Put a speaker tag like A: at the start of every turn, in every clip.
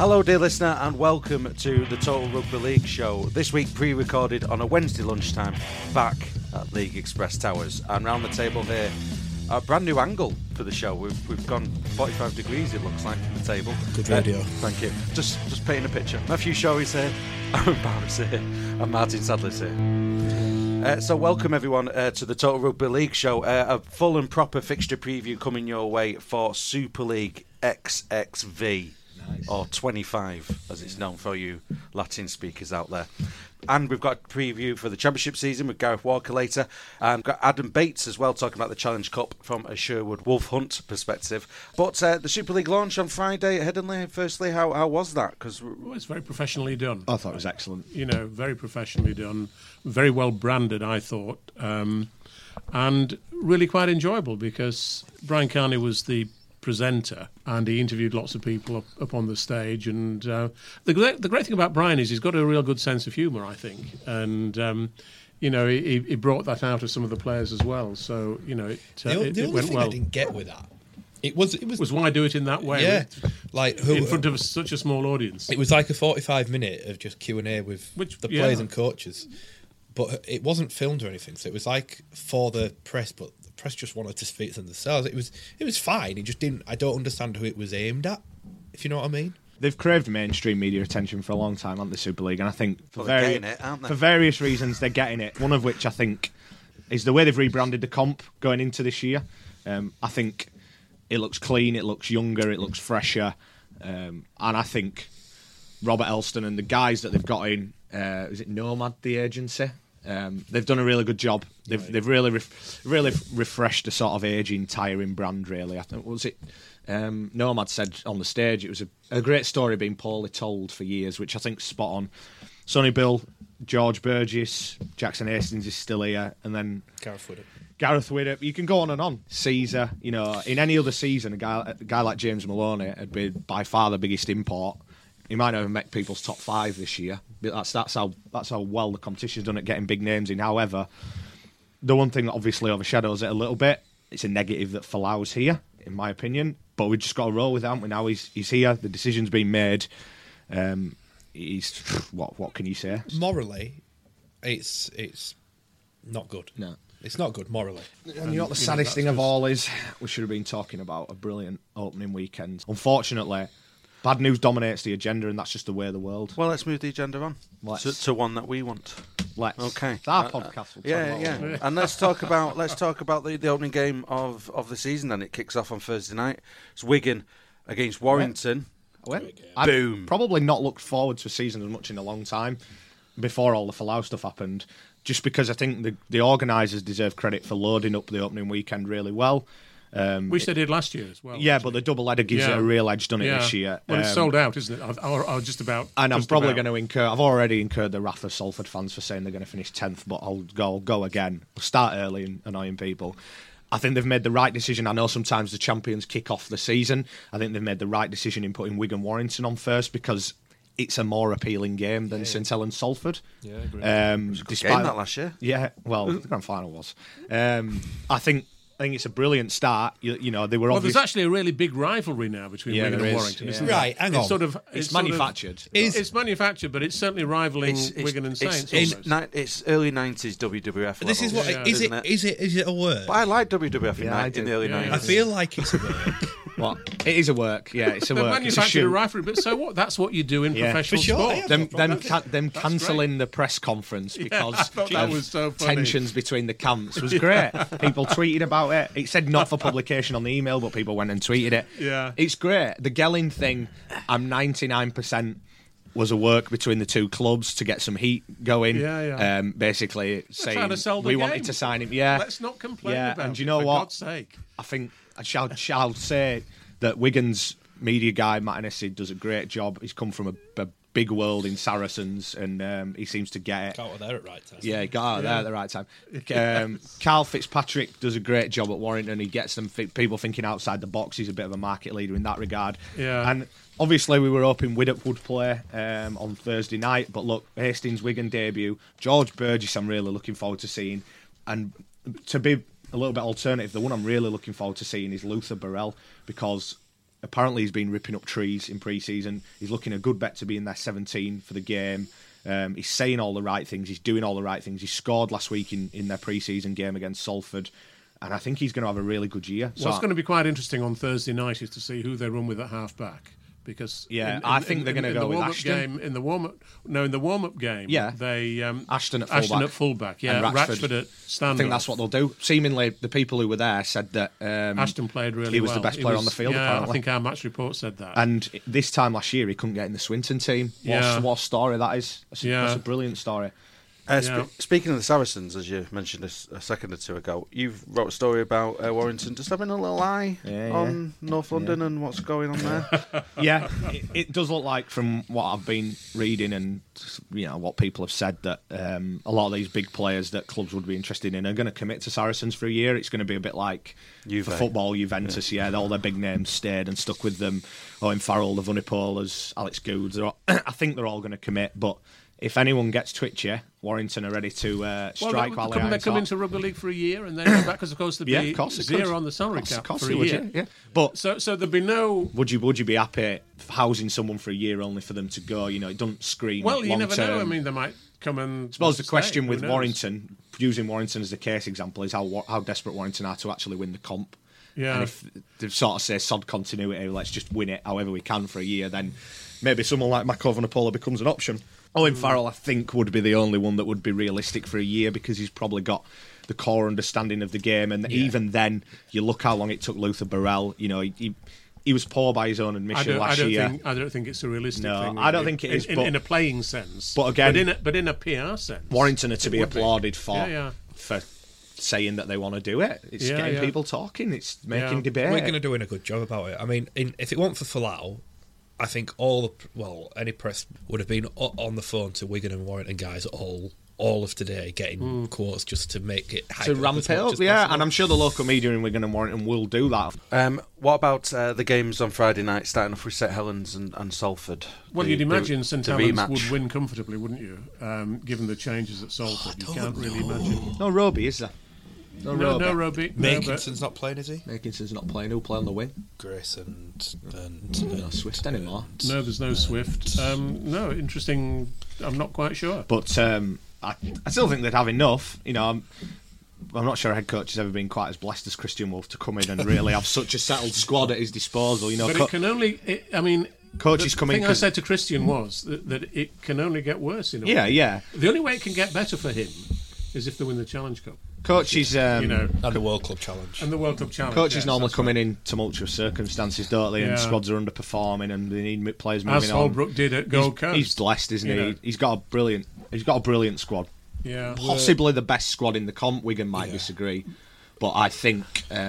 A: Hello, dear listener, and welcome to the Total Rugby League show. This week pre-recorded on a Wednesday lunchtime, back at League Express Towers. And round the table here, a brand new angle for the show. We've gone 45 degrees, it looks like, from the table.
B: Good radio.
A: Thank you. Just painting a picture. Matthew Shaw is here, Aaron Barrett's here, and Martin Sadler's here. So welcome everyone to the Total Rugby League show. A full and proper fixture preview coming your way for Super League XXV. Nice. Or 25, as it's known for you Latin speakers out there. And we've got a preview for the Championship season with Gareth Walker later. And we've got Adam Bates as well, talking about the Challenge Cup from a Sherwood Wolf Hunt perspective. But the Super League launch on Friday at Headingley, firstly, how was that? Because
C: it's very professionally done.
B: I thought it was excellent.
C: You know, very professionally done, very well branded, I thought. And really quite enjoyable because Brian Carney was the presenter and he interviewed lots of people up on the stage, and the great thing about Brian is he's got a real good sense of humour, I think, and you know, he brought that out of some of the players as well, so you know it went well.
D: I didn't get with that it was
C: why do it in that way,
D: yeah, like
C: in front of such a small audience.
D: It was like a 45-minute of just Q&A with the players and coaches, but it wasn't filmed or anything, so it was like for the press, but press just wanted to speak to themselves. It was fine. It just didn't. I don't understand who it was aimed at, if you know what I mean.
B: They've craved mainstream media attention for a long time, haven't they, Super League? And I think for
A: for
B: various reasons they're getting it. One of which I think is the way they've rebranded the comp going into this year. I think it looks clean, it looks younger, it looks fresher, and I think Robert Elston and the guys that they've got in, is it Nomad, the agency? They've done a really good job. They've really refreshed a sort of aging, tiring brand. Really, I think Nomad said on the stage it was a great story being poorly told for years, which I think spot on. Sonny Bill, George Burgess, Jackson Hastings is still here, and then Gareth Widdop. You can go on and on. Caesar, you know, in any other season, a guy like James Maloney would be by far the biggest import. He might not have met people's top 5 this year, but that's how well the competition's done at getting big names in. However, the one thing that obviously overshadows it a little bit, it's a negative that Folau's here, in my opinion. But we've just got to roll with it, haven't we? Now he's here. The decision's been made. He's what can you say?
D: Morally, it's not good.
B: No,
D: it's not good morally.
B: And you know what the saddest thing of all is? We should have been talking about a brilliant opening weekend. Unfortunately, bad news dominates the agenda, and that's just the way of the world.
A: Well, let's move the agenda on to one that we want.
B: Let's.
A: Okay.
B: It's our podcast.
A: Yeah. And let's talk about the opening game of the season. Then it kicks off on Thursday night. It's Wigan against Warrington.
B: I've probably not looked forward to a season as much in a long time before all the Folau stuff happened, just because I think the organisers deserve credit for loading up the opening weekend really well.
C: Which they did last year as well.
B: Yeah, actually. But the double header gives it a real edge, doesn't it, this year?
C: Well, it's sold out, isn't it? Or just about.
B: And I'm probably going to incur. I've already incurred the wrath of Salford fans for saying they're going to finish 10th, but I'll go again. We'll start early and annoying people. I think they've made the right decision. I know sometimes the champions kick off the season. I think they've made the right decision in putting Wigan Warrington on first because it's a more appealing game than St Helens Salford.
D: Yeah, I agree.
A: It was a good game that last year.
B: Yeah, well, the grand final was. I think it's a brilliant start. You know, they were.
C: Well, there's actually a really big rivalry now between Wigan and Warrington, isn't there?
D: Right, hang on.
B: It's manufactured.
C: It's manufactured, but it's certainly rivaling Wigan and Saints.
A: It's early 90s WWF.
D: This is what is it a work?
A: But I like WWF in the early 90s.
D: I feel like it's a work.
B: What? It is a work. Yeah, it's a work.
C: Manufactured a rivalry, but so what? That's what you do in professional sport.
B: Them cancelling the press conference because
C: that was so funny.
B: Tensions between the camps was great. People tweeted about it. It said not for publication on the email, but people went and tweeted it.
C: Yeah,
B: it's great. The Gelling thing, I'm 99% was a work between the two clubs to get some heat going.
C: Yeah.
B: Basically saying
C: we
B: wanted to sign him. Yeah,
C: let's not complain about it.
B: And you know
C: for
B: what?
C: God's sake.
B: I think I shall say that Wigan's media guy Matt Hennessy does a great job. He's come from a big world in Saracens, and he seems to get it.
D: Got out there at the right time.
B: Yeah, he got out there at the right time. Carl Fitzpatrick does a great job at Warrington. He gets them people thinking outside the box. He's a bit of a market leader in that regard.
C: Yeah.
B: And obviously we were hoping Widdop would play on Thursday night, but look, Hastings Wigan debut. George Burgess I'm really looking forward to seeing. And to be a little bit alternative, the one I'm really looking forward to seeing is Luther Burrell, because apparently he's been ripping up trees in pre-season. He's looking a good bet to be in their 17 for the game. He's saying all the right things. He's doing all the right things. He scored last week in their pre-season game against Salford. And I think he's going to have a really good year.
C: What's going to be quite interesting on Thursday night is to see who they run with at half-back. Because
B: I think they're going to go with Ashton.
C: In the warm-up game, they
B: Ashton at
C: fullback, and Ratchford at stand-up.
B: I think that's what they'll do. Seemingly, the people who were there said that
C: Ashton played really well.
B: He was the best player on the field.
C: Yeah,
B: apparently.
C: I think our match report said that.
B: And this time last year, he couldn't get in the Swinton team. What a story that is! That's a brilliant story.
A: Speaking of the Saracens, as you mentioned a second or two ago, you've wrote a story about Warrington just having a little eye on North London and what's going on there.
B: It does look like, from what I've been reading and what people have said, that a lot of these big players that clubs would be interested in are going to commit to Saracens for a year. It's going to be a bit like for football, Juventus. All their big names stayed and stuck with them. Owen Farrell, the Vunipolas, Alex Goods. I think they're all going to commit, but if anyone gets twitchy, Warrington are ready to strike while
C: they come into rugby league for a year and then go back, because of course there'd be zero on the salary cap for a year.
B: But
C: so there'd be no.
B: Would you be happy housing someone for a year only for them to go? It doesn't scream.
C: Well, you never know.
B: I
C: mean, they might come and.
B: I suppose the question with Warrington, using Warrington as the case example, is how desperate Warrington are to actually win the comp.
C: Yeah.
B: And if they sort of say sod continuity, let's just win it however we can for a year, then maybe someone like Mako Vunipola becomes an option. Owen Farrell, I think, would be the only one that would be realistic for a year, because he's probably got the core understanding of the game. And even then, you look how long it took Luther Burrell. He was poor by his own admission last year.
C: I don't think it's a realistic thing.
B: No, I don't think it is.
C: In a playing sense.
B: But again,
C: but in a PR sense.
B: Warrington are to be applauded for saying that they want to do it. It's getting people talking. It's making debate.
D: We're going to do a good job about it. I mean, if it weren't for Folau, I think any press would have been on the phone to Wigan and Warrington guys all of today, getting quotes just to make it
B: to ramp it up. And I'm sure the local media in Wigan and Warrington will do that.
A: What about the games on Friday night, starting off with St Helens and Salford?
C: Well, you'd imagine St Helens would win comfortably, wouldn't you? Given the changes at Salford, you can't really imagine.
B: No Roby, is there?
C: No Roby.
D: Makinson's not playing, is he?
B: Makinson's not playing. Who'll play on the wing?
D: Grace and
B: no Swift anymore.
C: No, there's no Swift. No, interesting. I'm not quite sure.
B: But I still think they'd have enough. I'm not sure a head coach has ever been quite as blessed as Christian Wolf to come in and really have such a settled squad at his disposal.
C: But it can only.
B: Coaches come in.
C: The thing I said to Christian was that it can only get worse in a way.
B: Yeah.
C: The only way it can get better for him is if they win the Challenge Cup.
B: Coaches,
D: and the World Club Challenge.
B: Coaches normally come in tumultuous circumstances, don't they? And squads are underperforming, and they need players moving on.
C: As Holbrook did at Gold Coast.
B: He's blessed, isn't he? He's got a brilliant squad.
C: Yeah,
B: possibly the best squad in the comp. Wigan might disagree, but I think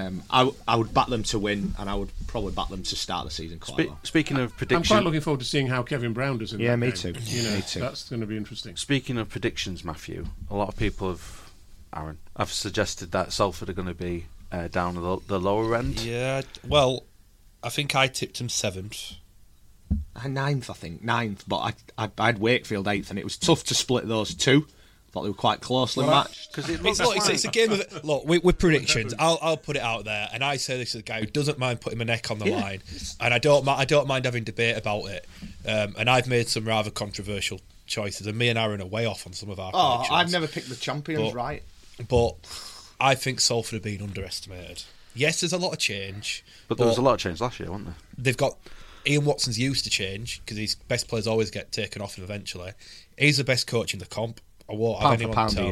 B: I would back them to win, and I would probably back them to start the season quite well.
A: Speaking of predictions,
C: I'm quite looking forward to seeing how Kevin Brown does in that
B: me
C: game.
B: Too.
C: Me
B: too.
C: That's going to be interesting.
A: Speaking of predictions, Matthew, a lot of people have suggested that Salford are going to be down the lower end.
D: Yeah, well, I think I tipped them 7th.
B: Ninth, I think. But I had Wakefield 8th, and it was tough to split those two. Thought they were quite closely matched.
D: It's a game of with predictions. I'll put it out there, and I say this is a guy who doesn't mind putting my neck on the line, and I don't mind having debate about it. And I've made some rather controversial choices, and me and Aaron are way off on some of our predictions.
B: I've never picked the champions right.
D: But I think Salford have been underestimated. Yes, there's a lot of change.
A: But there was a lot of change last year, wasn't there?
D: They've got Ian Watson's used to change, because his best players always get taken off him eventually. He's the best coach in the comp. I won't have anyone tell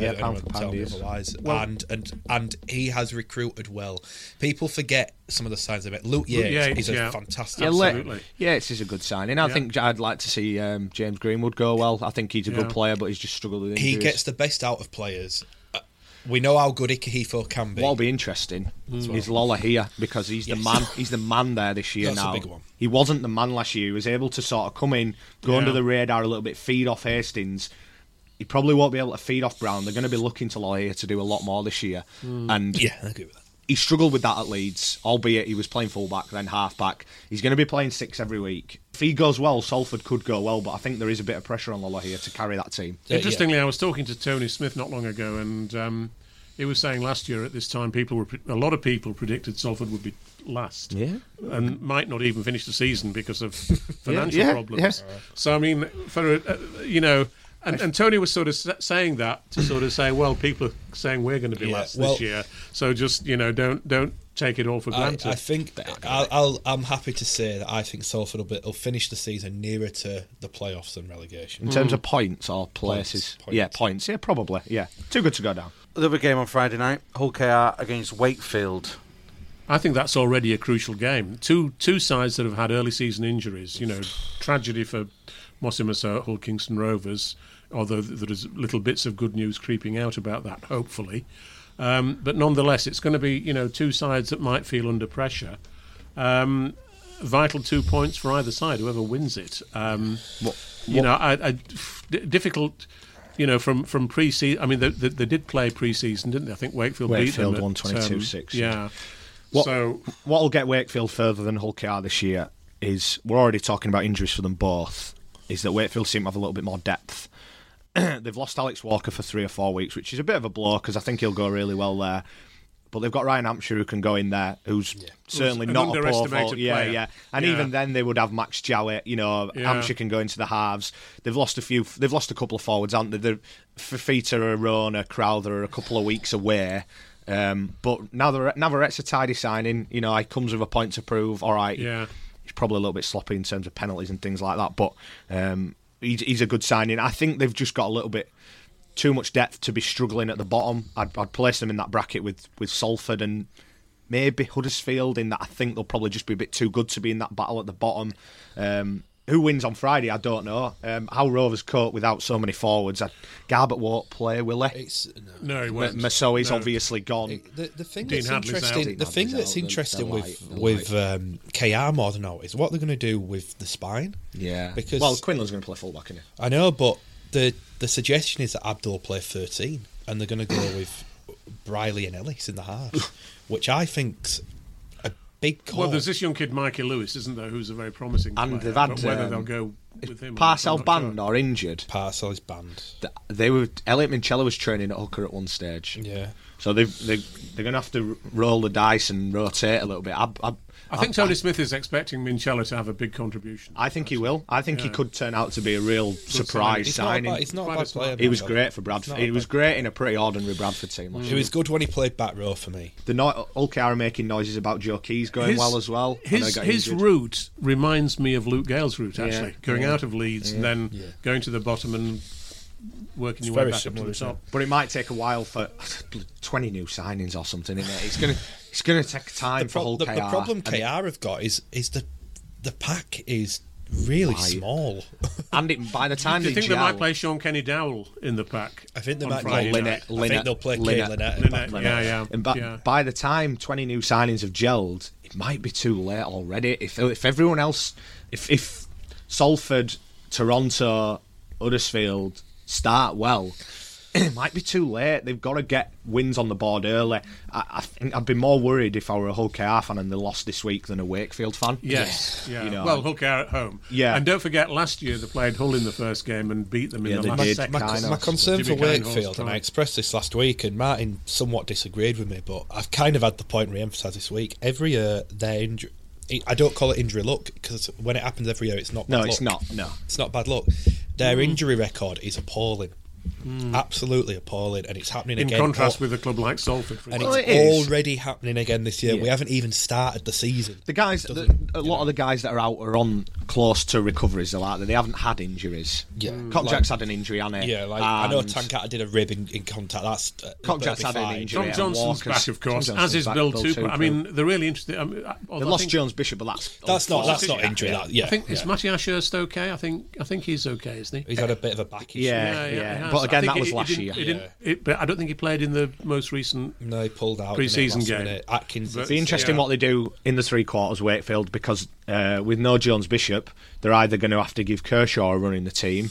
D: me otherwise. And he has recruited well. People forget some of the signs they make. Luke Yates is a fantastic.
C: Absolutely.
B: Yates is a good signing. I think I'd like to see James Greenwood go well. I think he's a good player, but he's just struggled with injuries.
D: He gets the best out of players. We know how good Ikehefo can be.
B: What'll be interesting is Lola here, because he's the man. He's the man there this year. That's a big one. He wasn't the man last year. He was able to sort of come in, go under the radar a little bit, feed off Hastings. He probably won't be able to feed off Brown. They're going to be looking to Lola here to do a lot more this year. And
D: I agree with that.
B: He struggled with that at Leeds, albeit he was playing full-back, then half-back. He's going to be playing 6 every week. If he goes well, Salford could go well, but I think there is a bit of pressure on Lola here to carry that team.
C: Interestingly, I was talking to Tony Smith not long ago, and he was saying last year at this time, a lot of people predicted Salford would be last, and might not even finish the season because of financial problems. Yeah. So I mean, for and Tony was sort of saying that to sort of say, well, people are saying we're going to be last this year, so just don't take it all for granted.
D: I think I'm happy to say that I think Salford will finish the season nearer to the playoffs than relegation.
B: In terms of points or places? Points. Yeah, points. Yeah, probably. Yeah, too good to go down.
A: The other game on Friday night, Hull KR against Wakefield.
C: I think that's already a crucial game. Two sides that have had early season injuries. Tragedy for Mossymusset, Hull Kingston Rovers, although there's little bits of good news creeping out about that, hopefully. But nonetheless, it's going to be two sides that might feel under pressure. Vital 2 points for either side, whoever wins it. Difficult. From pre-season. I mean, they did play pre-season, didn't they? I think Wakefield beat them.
B: Won 22-6.
C: Yeah.
B: What'll get Wakefield further than Hull KR this year is, we're already talking about injuries for them both, is that Wakefield seem to have a little bit more depth. They've lost Alex Walker for 3 or 4 weeks, which is a bit of a blow because I think he'll go really well there. But they've got Ryan Hampshire who can go in there, who's certainly not a poor fault.
C: Yeah.
B: And even then they would have Max Jowett. Hampshire can go into the halves. They've lost a couple of forwards, haven't they? Fafita, Arona, Crowther are a couple of weeks away. But Navarrette's a tidy signing. He comes with a point to prove. All right, he's probably a little bit sloppy in terms of penalties and things like that. But he's a good signing. I think they've just got a little bit too much depth to be struggling at the bottom. I'd place them in that bracket with Salford and maybe Huddersfield, in that I think they'll probably just be a bit too good to be in that battle at the bottom. Who wins on Friday, I don't know. How Rovers cope without so many forwards. Garbett won't play, will he?
C: No, he won't.
B: Massoi's obviously gone.
D: The thing that's interesting with KR more than now is what they're going to do with the spine.
B: Yeah.
D: Because
B: Quinlan's going to play fullback, isn't he?
D: I know, but the suggestion is that Abdul play 13 and they're going to go with Briley and Ellis in the half, which I think's a big call.
C: Well, there's this young kid, Mikey Lewis, isn't there, who's a very promising player.
B: And they've had
C: whether they'll go with him.
B: Parcel banned or injured?
D: Parcel is banned.
B: Elliot Minchella was training at hooker at one stage.
D: Yeah.
B: So they're going to have to roll the dice and rotate a little bit.
C: I think Tony Smith is expecting Minchella to have a big contribution.
B: I think he will. I think he could turn out to be a real surprise signing.
D: He's not a bad player.
B: He was great for Bradford. He was great in a pretty ordinary Bradford team.
D: He was good when he played back row for me.
B: Hull KR are making noises about Joe Keys going well as well.
C: His route reminds me of Luke Gale's route, actually. Going out of Leeds and then going to the bottom and working your way back up to the top.
B: But it might take a while for 20 new signings or something, isn't it? It's going to take time for Hull KR.
D: The problem KR have got is the pack is really small.
B: And by the time
C: do you think they might play Sean Kenny Dowell in the pack?
D: I think they might
C: play
D: Linnett. I think they'll play Kane Linnett.
C: Yeah.
B: And by the time 20 new signings have gelled, it might be too late already. If everyone else, if Salford, Toronto, Huddersfield start well, it might be too late. They've got to get wins on the board early. I think I'd be more worried if I were a Hull KR fan and they lost this week than a Wakefield fan.
C: Yes. Yeah. Well, Hull KR at home.
B: Yeah.
C: And don't forget, last year they played Hull in the first game and beat them in the last second.
D: My concern for Wakefield, and I expressed this last week, and Martin somewhat disagreed with me, but I've kind of had the point re-emphasised this week. Every year, their injury... I don't call it injury luck, because when it happens every year, it's not bad luck.
B: No, it's not. No.
D: It's not bad luck. Their injury record is appalling. Absolutely appalling, and it's happening again.
C: In contrast with a club like Salford, for
D: example. And it's already happening again this year. We haven't even started the season.
B: The guys, a lot of the guys that are out are on close to recoveries. They haven't had injuries.
D: Yeah,
B: Cockjack's had an injury, hasn't he?
D: Yeah, I know Tankat did a rib in contact. That's
B: Cockjack's had an injury.
C: Tom Johnson's back, of course, as is Bill Tupou. I mean, they're really interested.
B: They lost Jones Bishop, but that's
D: not injury.
C: I think is Matthias Hurst okay? I think he's okay, isn't he?
D: He's had a bit of a back issue.
B: Yeah. But again, that was last year.
C: But I don't think he played in the most recent.
D: No, he pulled out
C: pre-season game.
D: Atkins.
B: It'll be interesting what they do in the three quarters, Wakefield, because with no Jones Bishop, they're either going to have to give Kershaw a run in the team,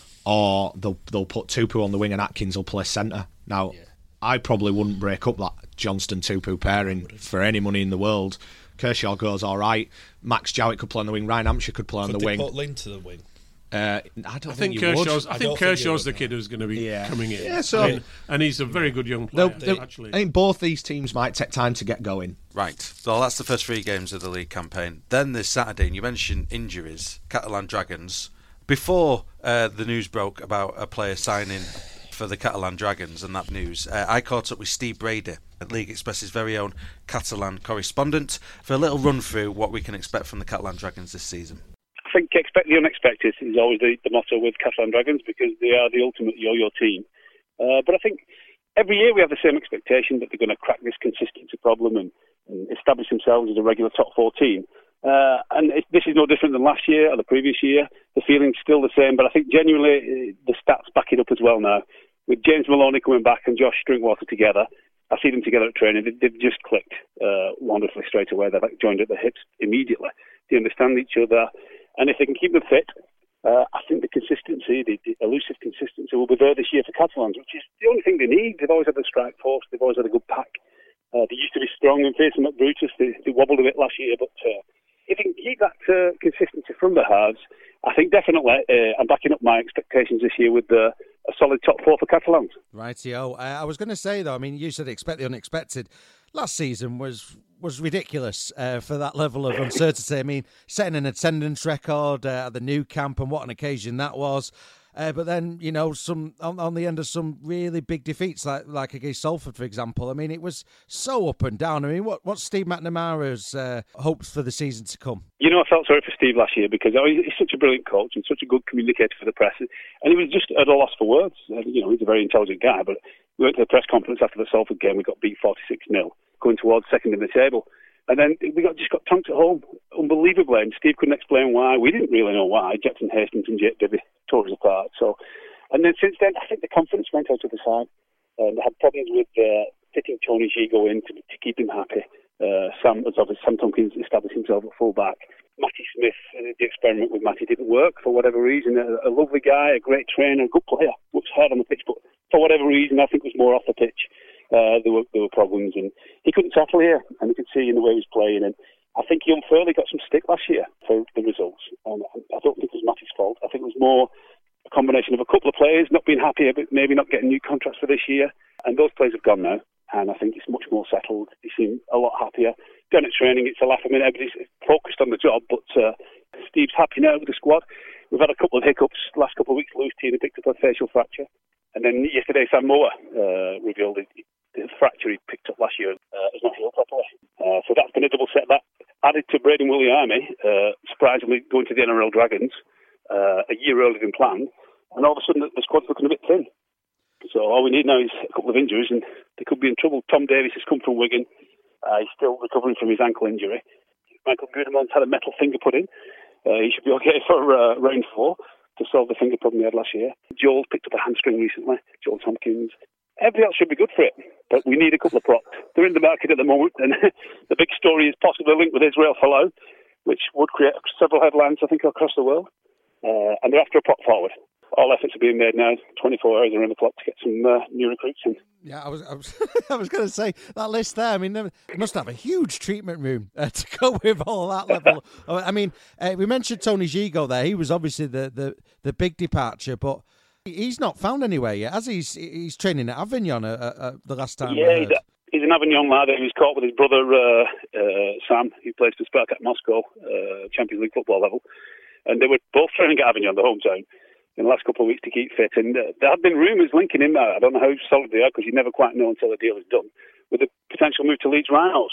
B: or they'll put Tupou on the wing and Atkins will play centre. Now, I probably wouldn't break up that Johnston-Tupou pairing for any money in the world. Kershaw goes all right. Max Jowett could play on the wing. Ryan Hampshire could play on the wing.
D: Could they put Lynn to the wing?
B: I think
C: Kershaw's the kid who's going to be coming in.
B: Yeah,
C: and he's a very good young player. Actually,
B: I think both these teams might take time to get going.
A: Right. So that's the first 3 games of the league campaign. Then this Saturday, and you mentioned injuries, Catalan Dragons. Before the news broke about a player signing for the Catalan Dragons and that news, I caught up with Steve Brady, League Express's very own Catalan correspondent, for a little run through what we can expect from the Catalan Dragons this season.
E: I think expect the unexpected is always the motto with Catalan Dragons, because they are the ultimate yo-yo team. But I think every year we have the same expectation that they're going to crack this consistency problem and establish themselves as a regular top 4 team. This is no different than last year or the previous year. The feeling's still the same, but I think genuinely the stats back it up as well now. With James Maloney coming back and Josh Drinkwater together, I see them together at training. They've just clicked wonderfully straight away. They've joined at the hips immediately. They understand each other. And if they can keep them fit, I think the consistency, the elusive consistency, will be there this year for Catalans, which is the only thing they need. They've always had a strike force. They've always had a good pack. They used to be strong and facing McBrutus. They wobbled a bit last year, but if they can keep that consistency from the halves, I think definitely I'm backing up my expectations this year with a solid top 4 for Catalans.
F: Rightio. I was going to say, though, I mean, you said expect the unexpected. Last season was ridiculous for that level of uncertainty. I mean, setting an attendance record at the new camp, and what an occasion that was. But then, you know, some on the end of some really big defeats, like against Salford, for example. I mean, it was so up and down. I mean, what's Steve McNamara's hopes for the season to come?
E: You know, I felt sorry for Steve last year because he's such a brilliant coach and such a good communicator for the press. And he was just at a loss for words. You know, he's a very intelligent guy, but we went to the press conference after the Salford game. We got beat 46-0, going towards second in the table. And then we just got tonked at home, unbelievably, and Steve couldn't explain why. We didn't really know why. Jackson Hastings and Jake Bibby tore us apart. So, and then since then, I think the confidence went out of the side. They had problems with fitting Tony Gigo in to keep him happy. Sam Tompkins established himself at full-back. Matty Smith, the experiment with Matty didn't work for whatever reason. A lovely guy, a great trainer, a good player. Works hard on the pitch, but for whatever reason, I think it was more off the pitch. There were problems, and he couldn't tackle here, and you could see in the way he was playing. And I think he unfairly got some stick last year for the results. And I don't think it was Matty's fault. I think it was more a combination of a couple of players not being happy, but maybe not getting new contracts for this year. And those players have gone now, and I think it's much more settled. They seem a lot happier. Down at training, it's a laugh. I mean, everybody's focused on the job, but Steve's happy now with the squad. We've had a couple of hiccups last couple of weeks. Lewis Tierney picked up a facial fracture. And then yesterday, Sam Moore revealed the fracture he picked up last year has not healed properly. So that's been a double setback. Added to Braden Williamy, surprisingly going to the NRL Dragons a year earlier than planned. And all of a sudden, the squad's looking a bit thin. So all we need now is a couple of injuries, and they could be in trouble. Tom Davies has come from Wigan. He's still recovering from his ankle injury. Michael Gudemont's had a metal finger put in. He should be okay for round 4 to solve the finger problem he had last year. Joel picked up a hamstring recently. Joel Tompkins. Everybody else should be good for it, but we need a couple of props. They're in the market at the moment, and the big story is possibly linked with Israel Folau, which would create several headlines, I think, across the world. And they're after a prop forward. All efforts are being made now. 24 hours around the clock to get some new recruits in.
F: Yeah, I was I was going to say that list there. I mean, they must have a huge treatment room to go with all that level. I mean, we mentioned Tony Gigo there. He was obviously the big departure, but he's not found anywhere yet, has he? He's training at Avignon the last time.
E: Yeah, he's an Avignon lad. He was caught with his brother Sam, who plays for Spartak Moscow, Champions League football level, and they were both training at Avignon, the hometown, in the last couple of weeks to keep fit. And there have been rumours linking him. I don't know how solid they are, because you never quite know until the deal is done, with a potential move to Leeds Rhinos.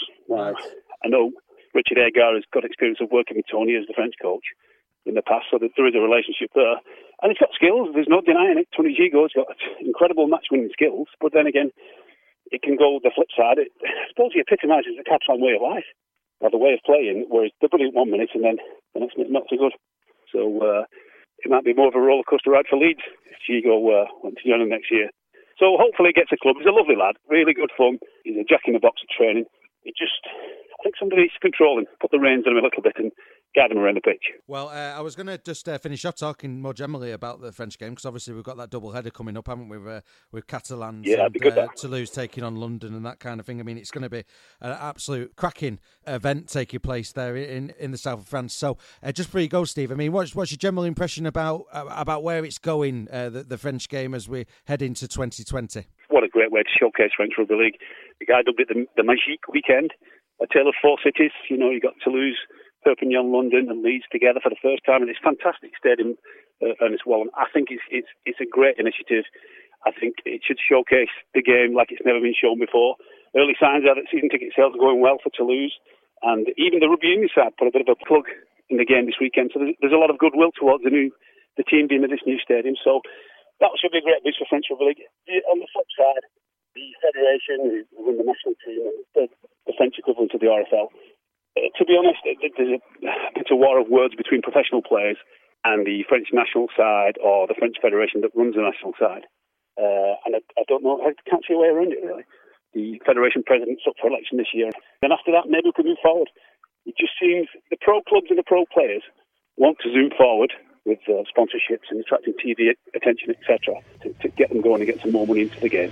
E: I know Richard Agar has got experience of working with Tony as the French coach in the past, so there is a relationship there. And he's got skills, there's no denying it. Tony Gigo's got incredible match-winning skills, but then again, it can go the flip side. I suppose he epitomises the Catalan way of life, or the way of playing, whereas they're brilliant 1 minute and then the next minute not so good. So it might be more of a roller coaster ride for Leeds if Gigo went to join him next year. So hopefully he gets a club. He's a lovely lad, really good fun. He's a jack in the box at training. I think somebody needs to control him, put the reins on him a little bit, and guide them around the pitch.
F: Well, I was going to just finish off talking more generally about the French game, because obviously we've got that double header coming up, haven't we, with Catalans and Toulouse taking on London and that kind of thing. I mean, it's going to be an absolute cracking event taking place there in the south of France. So just before you go, Steve, I mean, what's your general impression about where it's going, the French game, as we head into 2020?
E: What a great way to showcase French Rugby League. The guy dubbed it the Magique Weekend, a tale of four cities. You know, you got Toulouse, Perpignan, London and Leeds together for the first time in this fantastic stadium, Ernest Wallen. I think it's a great initiative. I think it should showcase the game like it's never been shown before. Early signs are that season ticket sales are going well for Toulouse, and even the rugby union side put a bit of a plug in the game this weekend. So there's a lot of goodwill towards the team being in this new stadium. So that should be a great boost for French Rugby League. On the flip side, the federation, who win the national team, the French equivalent of the RFL. To be honest, it's a war of words between professional players and the French national side, or the French federation that runs the national side. And I don't know, I can't see a way around it, really. The federation president's up for election this year. Then after that, maybe we can move forward. It just seems the pro clubs and the pro players want to zoom forward with sponsorships and attracting TV attention, etc., to get them going and get some more money into the game.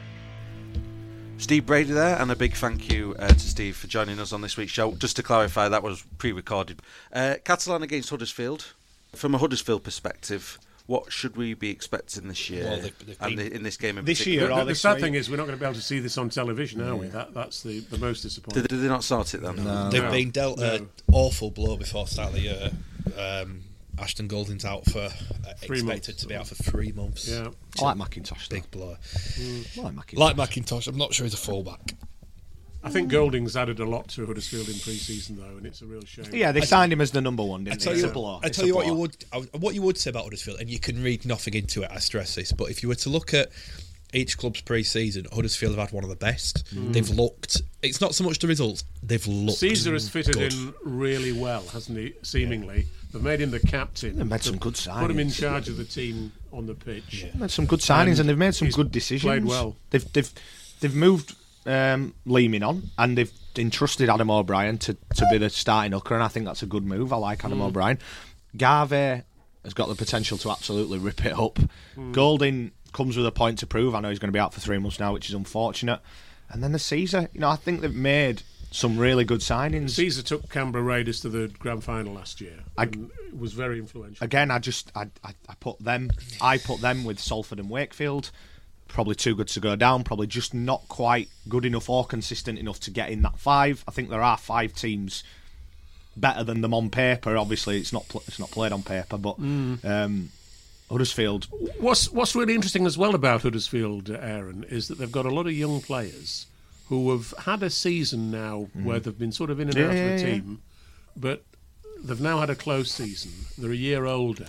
A: Steve Brady there, and a big thank you to Steve for joining us on this week's show. Just to clarify, that was pre-recorded. Catalan against Huddersfield. From a Huddersfield perspective, what should we be expecting this year in this game in particular?
C: The sad thing is we're not going to be able to see this on television, are we? That's the most disappointing.
A: Did they not start it then?
D: No. They've been dealt an awful blow before start of the year. Ashton Golding's out for expected to be out for 3 months.
B: Yeah, I like McIntosh.
D: Big blow.
B: Like
D: McIntosh. I'm not sure he's a fullback.
C: I think Golding's added a lot to Huddersfield in pre-season though, and it's a real shame.
B: Yeah, they signed him as the number one, didn't they?
D: I tell you what you would say about Huddersfield, and you can read nothing into it. I stress this, but if you were to look at each club's pre-season, Huddersfield have had one of the best. They've looked. It's not so much the results; they've looked.
C: Caesar has fitted in really well, hasn't he? Seemingly, they've made him the captain.
B: They've made some good signings.
C: Put him in charge of the team on the pitch.
B: Made some good signings, and they've made some good decisions.
C: Played well.
B: They've moved Lehman on, and they've entrusted Adam O'Brien to be the starting hooker, and I think that's a good move. I like Adam O'Brien. Garvey has got the potential to absolutely rip it up. Golding comes with a point to prove. I know he's going to be out for 3 months now, which is unfortunate. And then the Caesar, I think they've made some really good signings.
C: Caesar took Canberra Raiders to the grand final last year. It was very influential.
B: Again, I put them with Salford and Wakefield. Probably too good to go down. Probably just not quite good enough or consistent enough to get in that 5. I think there are 5 teams better than them on paper. Obviously, it's not played on paper, but Huddersfield.
C: What's really interesting as well about Huddersfield, Aaron, is that they've got a lot of young players who have had a season now where they've been sort of in and out of the team, but they've now had a close season. They're a year older.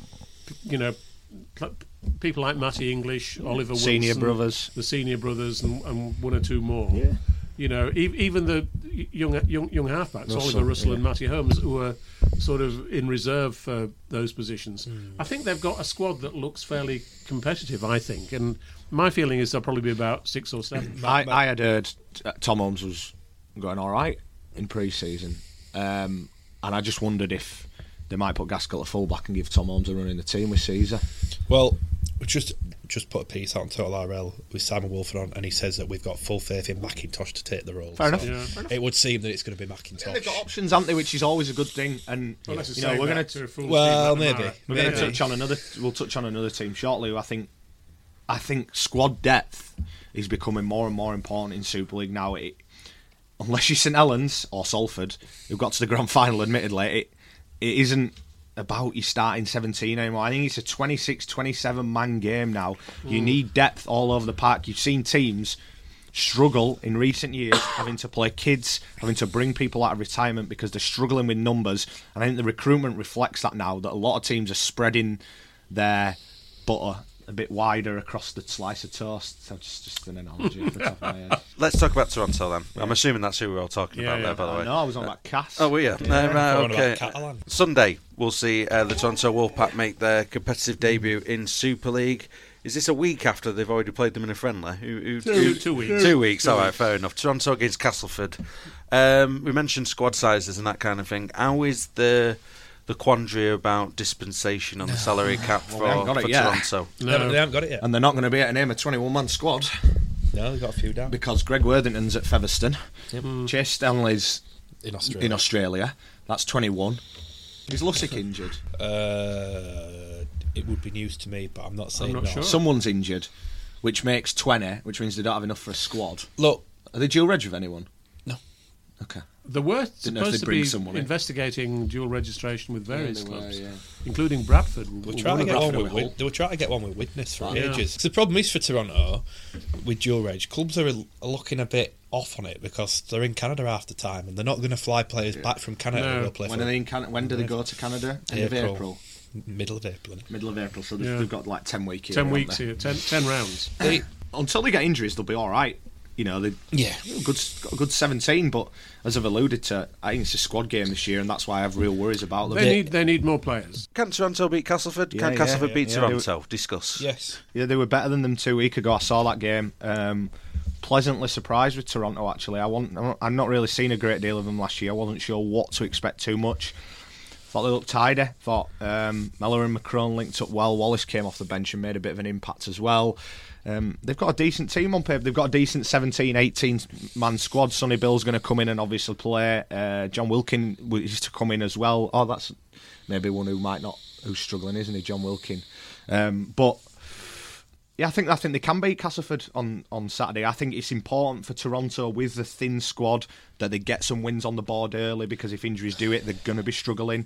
C: People like Matty English, Oliver Wilson, the senior brothers, and one or two more. Yeah. Even the young halfbacks, Oliver Russell and Matty Holmes, who are sort of in reserve for those positions. I think they've got a squad that looks fairly competitive, I think, and my feeling is they'll probably be about 6 or 7.
B: I had heard Tom Holmes was going all right in pre-season, and I just wondered if they might put Gaskell at fullback and give Tom Holmes a run in the team with Caesar.
D: Well, we just put a piece out on Total RL with Simon Wolford on, and he says that we've got full faith in McIntosh to take the role.
B: Fair enough.
D: It would seem that it's going to be McIntosh.
B: Yeah, they've got options, haven't they? Which is always a good thing. And
C: we're going to
B: touch on another team shortly. Who I think squad depth is becoming more and more important in Super League now. Unless you're St Helens or Salford, who've got to the grand final, admittedly, it isn't about you starting 17 anymore. I think it's a 26, 27 man game now. You need depth all over the park. You've seen teams struggle in recent years having to play kids, having to bring people out of retirement because they're struggling with numbers. And I think the recruitment reflects that now, that a lot of teams are spreading their butter a bit wider across the slice of toast. So just an analogy off the top of my head.
A: Let's talk about Toronto then. I'm assuming that's who we're all talking about there, by the way.
B: No, I was on that Cass.
A: Oh, were you? Right, okay. Sunday, we'll see the Toronto Wolfpack make their competitive debut in Super League. Is this a week after they've already played them in a friendly?
C: 2 weeks.
A: 2 weeks, all right, fair enough. Toronto against Castleford. We mentioned squad sizes and that kind of thing. How is the quandary about dispensation on the salary cap for Toronto?
D: No, they haven't got it yet.
B: And they're not going to be able to name a 21-man squad.
D: No, they've got a few down.
B: Because Greg Worthington's at Featherstone.
D: Yep.
B: Chase Stanley's
D: in
B: Australia. That's 21. Is Lussick injured?
D: It would be news to me, but I'm not saying no.
C: Sure.
B: Someone's injured, which makes 20, which means they don't have enough for a squad.
D: Look,
B: are they dual reg with anyone?
D: No.
B: Okay.
C: They were supposed to be investigating dual registration with various clubs, including Bradford.
D: They were trying to get one with Widnes for ages. So the problem is for Toronto, with dual reg, clubs are looking a bit off on it because they're in Canada half the time and they're not going to fly players back from Canada to play.
B: When are they in Canada? When do they go to Canada? End of April.
D: Middle of April.
B: Middle of April. So they've got like 10 weeks here.
C: 10 weeks here. 10 rounds.
B: Until they get injuries, they'll be all right. You know, got a good 17, but as I've alluded to, I think it's a squad game this year, and that's why I have real worries about them.
C: They need more players.
A: Can Toronto beat Castleford? Can Castleford beat Toronto? Discuss.
D: Yes.
B: Yeah, they were better than them 2 weeks ago. I saw that game. Pleasantly surprised with Toronto, actually. I've not really seen a great deal of them last year. I wasn't sure what to expect too much. Thought they looked tidy. Thought Mellor and McCrone linked up well. Wallace came off the bench and made a bit of an impact as well. They've got a decent team on paper. They've got a decent 17, 18-man squad. Sonny Bill's going to come in and obviously play. John Wilkin is to come in as well. Oh, that's maybe one who's struggling, isn't he, John Wilkin? But yeah, I think they can beat Castleford on Saturday. I think it's important for Toronto with the thin squad that they get some wins on the board early, because if injuries do it, they're going to be struggling.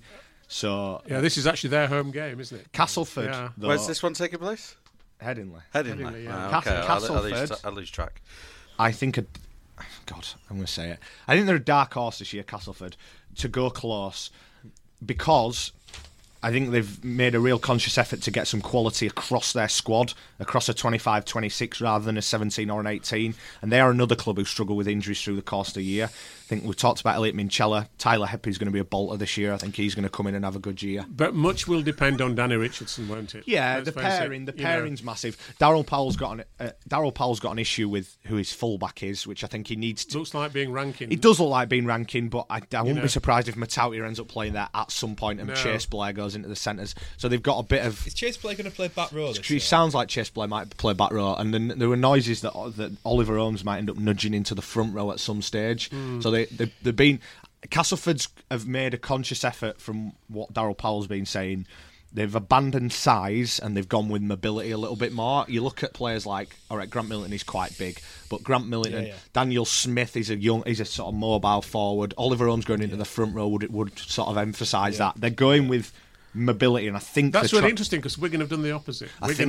B: So
C: yeah, this is actually their home game, isn't it?
B: Castleford.
C: Yeah.
A: Where's this one taking place?
B: Headingley.
A: Yeah. Okay.
B: Castleford.
A: I lose track.
B: I think I'm going to say it. I think they're a dark horse this year, Castleford, to go close, because I think they've made a real conscious effort to get some quality across their squad, across a 25-26 rather than a 17 or an 18. And they are another club who struggle with injuries through the course of the year. I think we've talked about Elliot Minchella. Tyler Heppy's going to be a bolter this year. I think he's going to come in and have a good year.
C: But much will depend on Danny Richardson, won't it?
B: Yeah, the pairing's massive. Darryl Powell's got an issue with who his fullback is, which I think he needs to.
C: Looks like being Rankin.
B: It does look like being Rankin, but I wouldn't be surprised if Matautia ends up playing there at some point and Chase Blair goes into the centres. So they've got a bit of.
D: Is Chase Blair going to play back row?
B: It sounds like Chase Blair might play back row, and then there were noises that Oliver Holmes might end up nudging into the front row at some stage. So they've been. Castleford have made a conscious effort, from what Darryl Powell's been saying. They've abandoned size and they've gone with mobility a little bit more. You look at players like, all right, Grant Millington is quite big, but Grant Millington, Daniel Smith is a sort of mobile forward. Oliver Holmes going into the front row would sort of emphasise that. They're going with mobility, and I think
C: that's really interesting, because Wigan have done the opposite.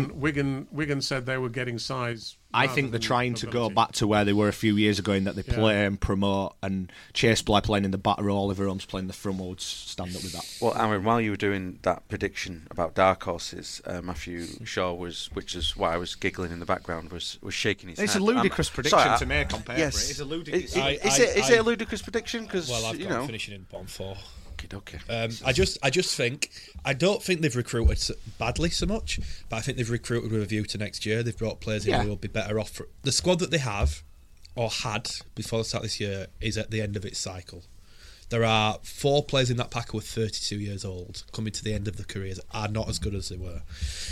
C: Wigan said they were getting size.
B: I think they're trying to go back to where they were a few years ago, in that they play and promote, and Chase Blair playing in the back row, Oliver Holmes playing the front row would stand up with that.
A: Well, Aaron, while you were doing that prediction about dark horses, Matthew Shaw which is why I was giggling in the background, was shaking his head.
B: It's a ludicrous prediction to make on paper.
A: Yes.
B: It's a ludicrous.
A: Is it a ludicrous prediction? Because
D: I've got finishing in bottom 4.
A: Okay.
D: I just think, I don't think they've recruited badly so much, but I think they've recruited with a view to next year. They've brought players in who will be better off. The squad that they have, or had before the start of this year, is at the end of its cycle. There are 4 players in that pack who are 32 years old, coming to the end of their careers, are not as good as they were.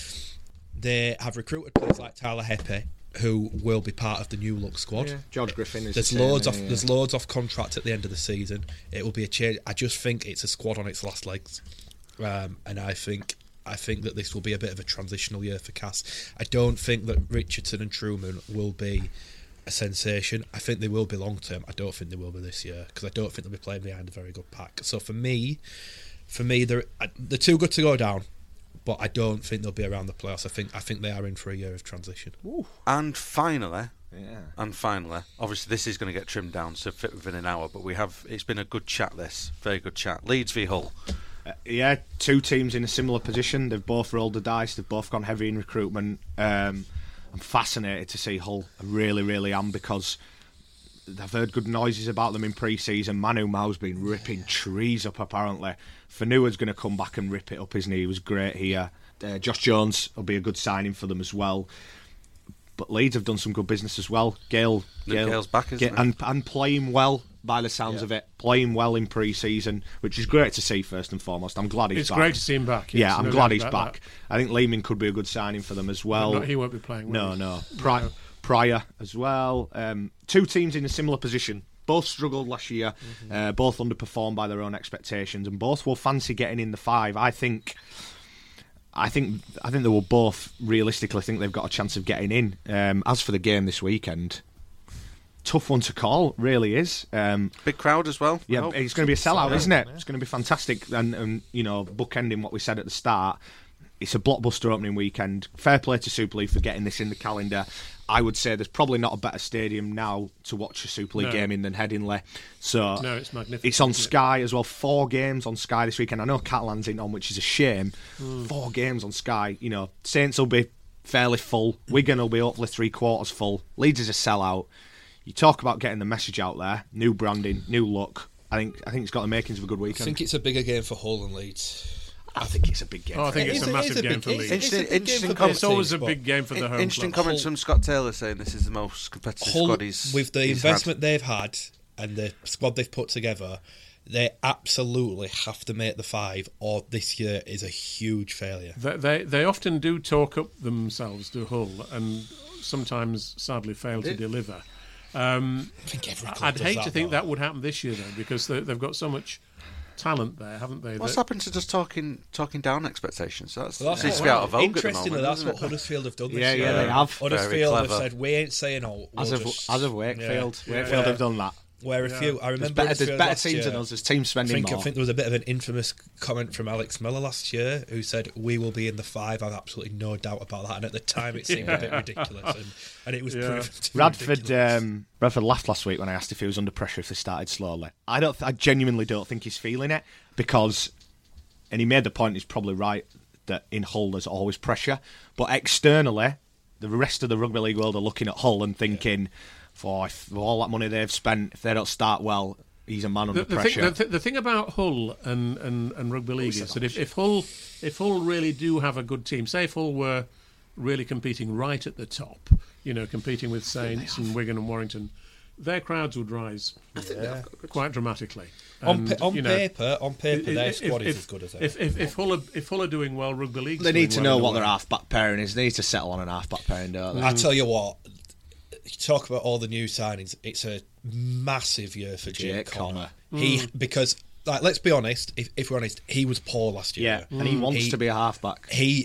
D: They have recruited players like Tyler Heppy, who will be part of the new look squad.
B: Yeah. George Griffin is.
D: There's loads off contract at the end of the season. It will be a change. I just think it's a squad on its last legs, and I think that this will be a bit of a transitional year for Cass. I don't think that Richardson and Truman will be a sensation. I think they will be long term. I don't think they will be this year, because I don't think they'll be playing behind a very good pack. So for me, they're too good to go down. But I don't think they'll be around the playoffs. I think they are in for a year of transition.
A: Ooh. And finally, obviously this is going to get trimmed down to fit within an hour, but it's been a good chat, very good chat. Leeds v Hull.
B: 2 teams in a similar position. They've both rolled the dice. They've both gone heavy in recruitment. I'm fascinated to see Hull. I really, really am, because I've heard good noises about them in pre-season. Manu Mao's been ripping trees up, apparently. Fanua's going to come back and rip it up, isn't he? He was great here. Josh Jones will be a good signing for them as well. but Leeds have done some good business as well.
A: Gale's back, isn't he?
B: And playing well by the sounds of it, playing well in pre-season, which is great to see first and foremost. I'm glad he's back.
C: It's great to see him back.
B: Yeah, I'm glad he's back. I think Lehman could be a good signing for them as well.
C: He won't be playing.
B: No. Pryor as well. Two teams in a similar position. Both struggled last year, both underperformed by their own expectations, and both will fancy getting in the 5. I think they will both realistically think they've got a chance of getting in. As for the game this weekend, tough one to call, really is.
A: Big crowd as well.
B: Yeah, it's going to be a sellout, isn't it? It's going to be fantastic, and bookending what we said at the start, it's a blockbuster opening weekend. Fair play to Super League for getting this in the calendar. I would say there's probably not a better stadium now to watch a Super League game in than Headingley. So
C: it's magnificent.
B: It's on Sky as well. 4 games on Sky this weekend. I know Catalan's in on, which is a shame. 4 games on Sky. Saints will be fairly full. Wigan will be hopefully 3/4 full. Leeds is a sellout. You talk about getting the message out there. New branding, new look. I think it's got the makings of a good weekend.
D: I think it's a bigger game for Hull and Leeds.
B: I think it's a big game.
C: I think it's a massive game for Leeds. It's always a big game for the home
A: Interesting
C: club.
A: comments from Scott Taylor saying this is the most competitive squad he's
D: with the investment they've had and the squad they've put together, they absolutely have to make the 5, or this year is a huge failure.
C: They often do talk up themselves to Hull, and sometimes sadly fail to deliver.
D: I think every club
C: I'd
D: does
C: hate
D: that,
C: to think
D: though.
C: that would happen this year, though, because they've got so much talent there, haven't they?
A: What's happened to just talking down expectations? That
D: Well,
A: seems to be out of vogue at the
D: interestingly,
A: moment.
D: that's what Huddersfield have done this
B: Yeah,
D: year.
B: they have.
D: Huddersfield have
A: clever.
D: said, we ain't saying
B: As of Wakefield. Wakefield have done that.
D: Where I remember
B: There's better teams than us. There's teams spending more.
D: I think there was a bit of an infamous comment from Alex Miller last year who said, we will be in the 5. I've absolutely no doubt about that. And at the time, it seemed a bit ridiculous. And it was proven to be ridiculous.
B: Radford laughed last week when I asked if he was under pressure if they started slowly. I genuinely don't think he's feeling it because, and he made the point, he's probably right, that in Hull there's always pressure. But externally, the rest of the rugby league world are looking at Hull and thinking, for all that money they've spent, if they don't start well, he's a man under pressure.
C: The thing about Hull and rugby league is that if Hull really do have a good team, say if Hull were really competing right at the top, competing with Saints and Wigan and Warrington, their crowds would rise quite dramatically.
D: On paper, their squad is as good as ever.
C: If Hull are doing well, rugby league,
B: they need to know what their half-back pairing is. They need to settle on an half-back pairing, don't they?
D: I tell you what, you talk about all the new signings, it's a massive year for Jake Connor. Because, let's be honest, if we're honest, he was poor last year.
B: Yeah, and he wants to be a half-back.
C: He's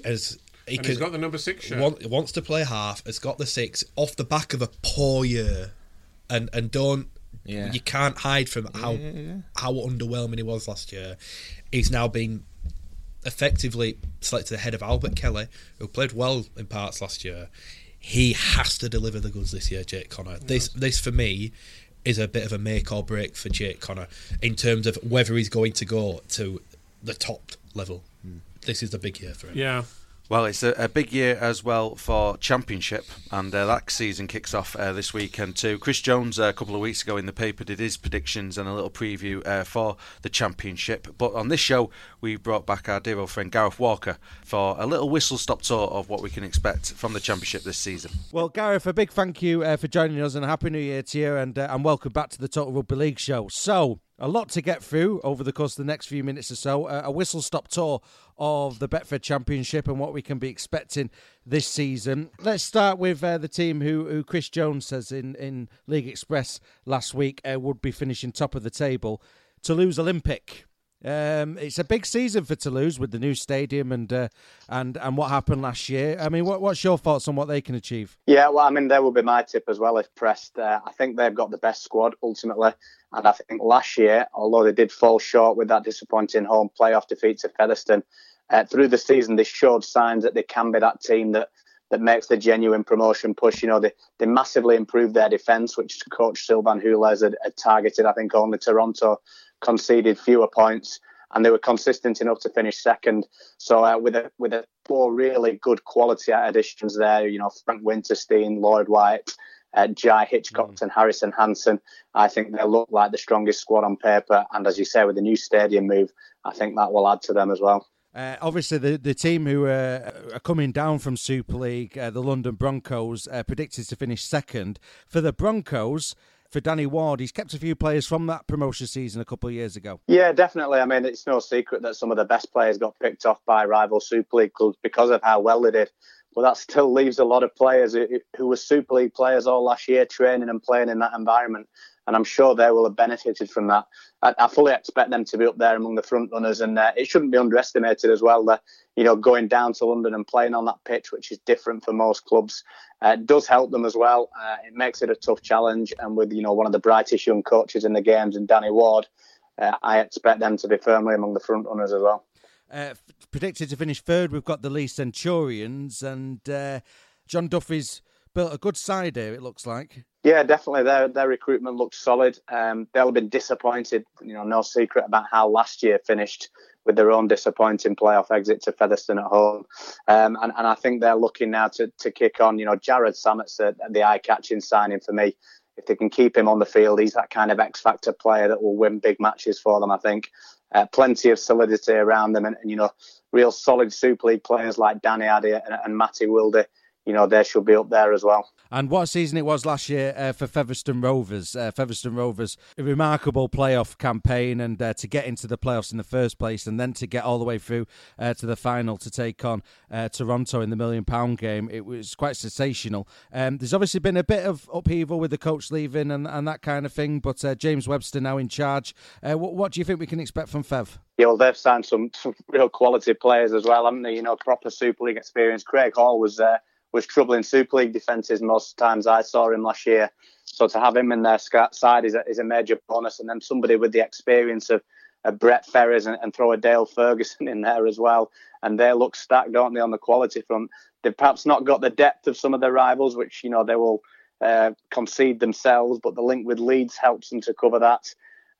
C: got the number 6 shirt.
D: Wants to play half, has got the 6, off the back of a poor year. And don't... Yeah. You can't hide from how underwhelming he was last year. He's now been effectively selected ahead of Albert Kelly, who played well in parts last year. He has to deliver the goods this year, Jake Connor. This for me is a bit of a make or break for Jake Connor in terms of whether he's going to go to the top level. This is a big year for him.
C: Yeah.
A: Well, it's a big year as well for Championship, and that season kicks off this weekend too. Chris Jones, a couple of weeks ago in the paper, did his predictions and a little preview for the Championship. But on this show, we brought back our dear old friend Gareth Walker for a little whistle-stop tour of what we can expect from the Championship this season.
F: Well, Gareth, a big thank you for joining us, and a Happy New Year to you, and welcome back to the Total Rugby League show. So, a lot to get through over the course of the next few minutes or so. A whistle-stop tour of the Betfred Championship and what we can be expecting this season. Let's start with the team who Chris Jones says in League Express last week would be finishing top of the table. Toulouse Olympic. It's a big season for Toulouse with the new stadium and what happened last year. I mean, what's your thoughts on what they can achieve?
G: Yeah, well, I mean, they will be my tip as well if pressed. I think they've got the best squad ultimately. And I think last year, although they did fall short with that disappointing home playoff defeat to Featherstone, through the season they showed signs that they can be that team that makes the genuine promotion push. They massively improved their defence, which coach Sylvain Hules had targeted. I think only Toronto conceded fewer points, and they were consistent enough to finish second. So with a 4 really good quality additions there, Frank Winterstein, Lloyd White, Jai Hitchcock and Harrison Hansen, I think they look like the strongest squad on paper. And as you say, with the new stadium move, I think that will add to them as well.
F: Obviously, the team who are coming down from Super League, the London Broncos, predicted to finish second. For the Broncos, for Danny Ward, he's kept a few players from that promotion season a couple of years ago.
G: Yeah, definitely. I mean, it's no secret that some of the best players got picked off by rival Super League clubs because of how well they did. But that still leaves a lot of players who were Super League players all last year, training and playing in that environment. And I'm sure they will have benefited from that. I fully expect them to be up there among the front runners, and it shouldn't be underestimated as well that, going down to London and playing on that pitch, which is different for most clubs, does help them as well. It makes it a tough challenge, and with one of the brightest young coaches in the games, in Danny Ward, I expect them to be firmly among the front runners as well.
F: Predicted to finish third, we've got the Leigh Centurions, and John Duffy's built a good side here, it looks like.
G: Yeah, definitely. Their recruitment looks solid. They'll have been disappointed, no secret about how last year finished with their own disappointing playoff exit to Featherstone at home. And I think they're looking now to kick on. Jared Sammett's the eye-catching signing for me. If they can keep him on the field, he's that kind of X-factor player that will win big matches for them, I think. Plenty of solidity around them and real solid Super League players like Danny Addy and Matty Wilde. They should be up there as well.
F: And what a season it was last year for Featherstone Rovers. Featherstone Rovers, a remarkable playoff campaign, and to get into the playoffs in the first place and then to get all the way through to the final to take on Toronto in the £1 million game, it was quite sensational. There's obviously been a bit of upheaval with the coach leaving and that kind of thing, but James Webster now in charge. What do you think we can expect from Fev?
G: Yeah, well, they've signed some real quality players as well, haven't they? Proper Super League experience. Craig Hall was troubling Super League defences most times I saw him last year. So to have him in their side is a major bonus. And then somebody with the experience of Brett Ferries and throw a Dale Ferguson in there as well. And they look stacked, don't they, on the quality front. They've perhaps not got the depth of some of their rivals, which, they will concede themselves. But the link with Leeds helps them to cover that.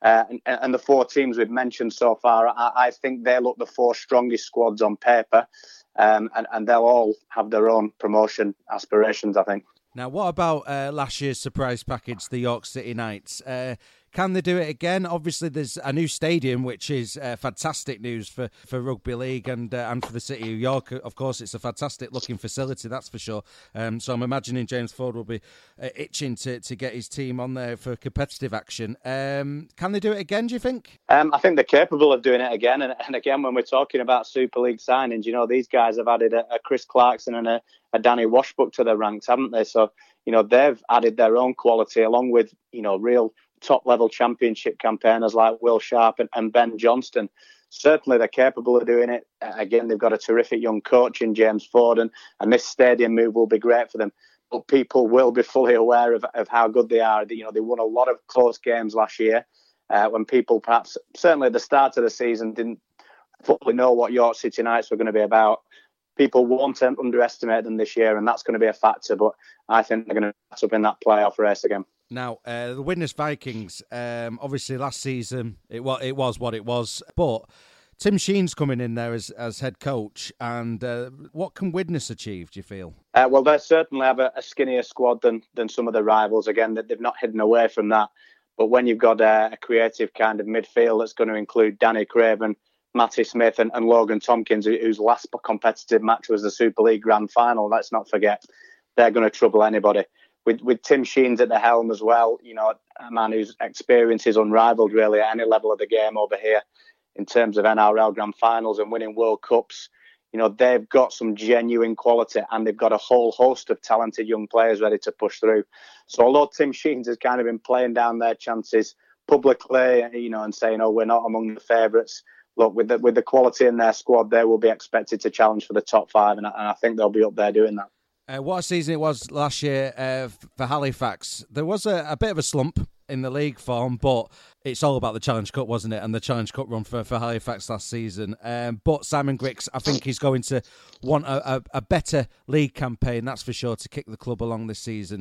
G: And the four teams we've mentioned so far, I think they look the four strongest squads on paper. And they'll all have their own promotion aspirations, I think.
F: Now, what about last year's surprise package, the York City Knights? Can they do it again? Obviously, there's a new stadium, which is fantastic news for rugby league and for the city of York. Of course, it's a fantastic-looking facility, that's for sure. So I'm imagining James Ford will be itching to get his team on there for competitive action. Can they do it again, do you think?
G: I think they're capable of doing it again. And again, when we're talking about Super League signings, these guys have added a Chris Clarkson and a Danny Washbrook to their ranks, haven't they? So, they've added their own quality along with, real top-level championship campaigners like Will Sharp and Ben Johnston. Certainly they're capable of doing it. Again, they've got a terrific young coach in James Ford, and this stadium move will be great for them. But people will be fully aware of how good they are. They won a lot of close games last year when people perhaps, certainly at the start of the season, didn't fully know what York City Knights were going to be about. People won't underestimate them this year, and that's going to be a factor. But I think they're going to catch up in that playoff race again.
F: Now, the Widnes Vikings, obviously last season it was what it was, but Tim Sheen's coming in there as head coach, and what can Widnes achieve, do you feel?
G: Well, they certainly have a skinnier squad than some of the rivals. Again, that they've not hidden away from that. But when you've got a creative kind of midfield that's going to include Danny Craven, Matty Smith and Logan Tompkins, whose last competitive match was the Super League Grand Final, let's not forget, they're going to trouble anybody. With Tim Sheens at the helm as well, a man whose experience is unrivaled really at any level of the game over here in terms of NRL Grand Finals and winning World Cups. They've got some genuine quality and they've got a whole host of talented young players ready to push through. So although Tim Sheens has kind of been playing down their chances publicly, and saying, we're not among the favourites, look, with the quality in their squad, they will be expected to challenge for the top five, and I think they'll be up there doing that.
F: What a season it was last year for Halifax. There was a bit of a slump in the league form, but it's all about the Challenge Cup, wasn't it? And the Challenge Cup run for Halifax last season. But Simon Griggs, I think he's going to want a better league campaign, that's for sure, to kick the club along this season.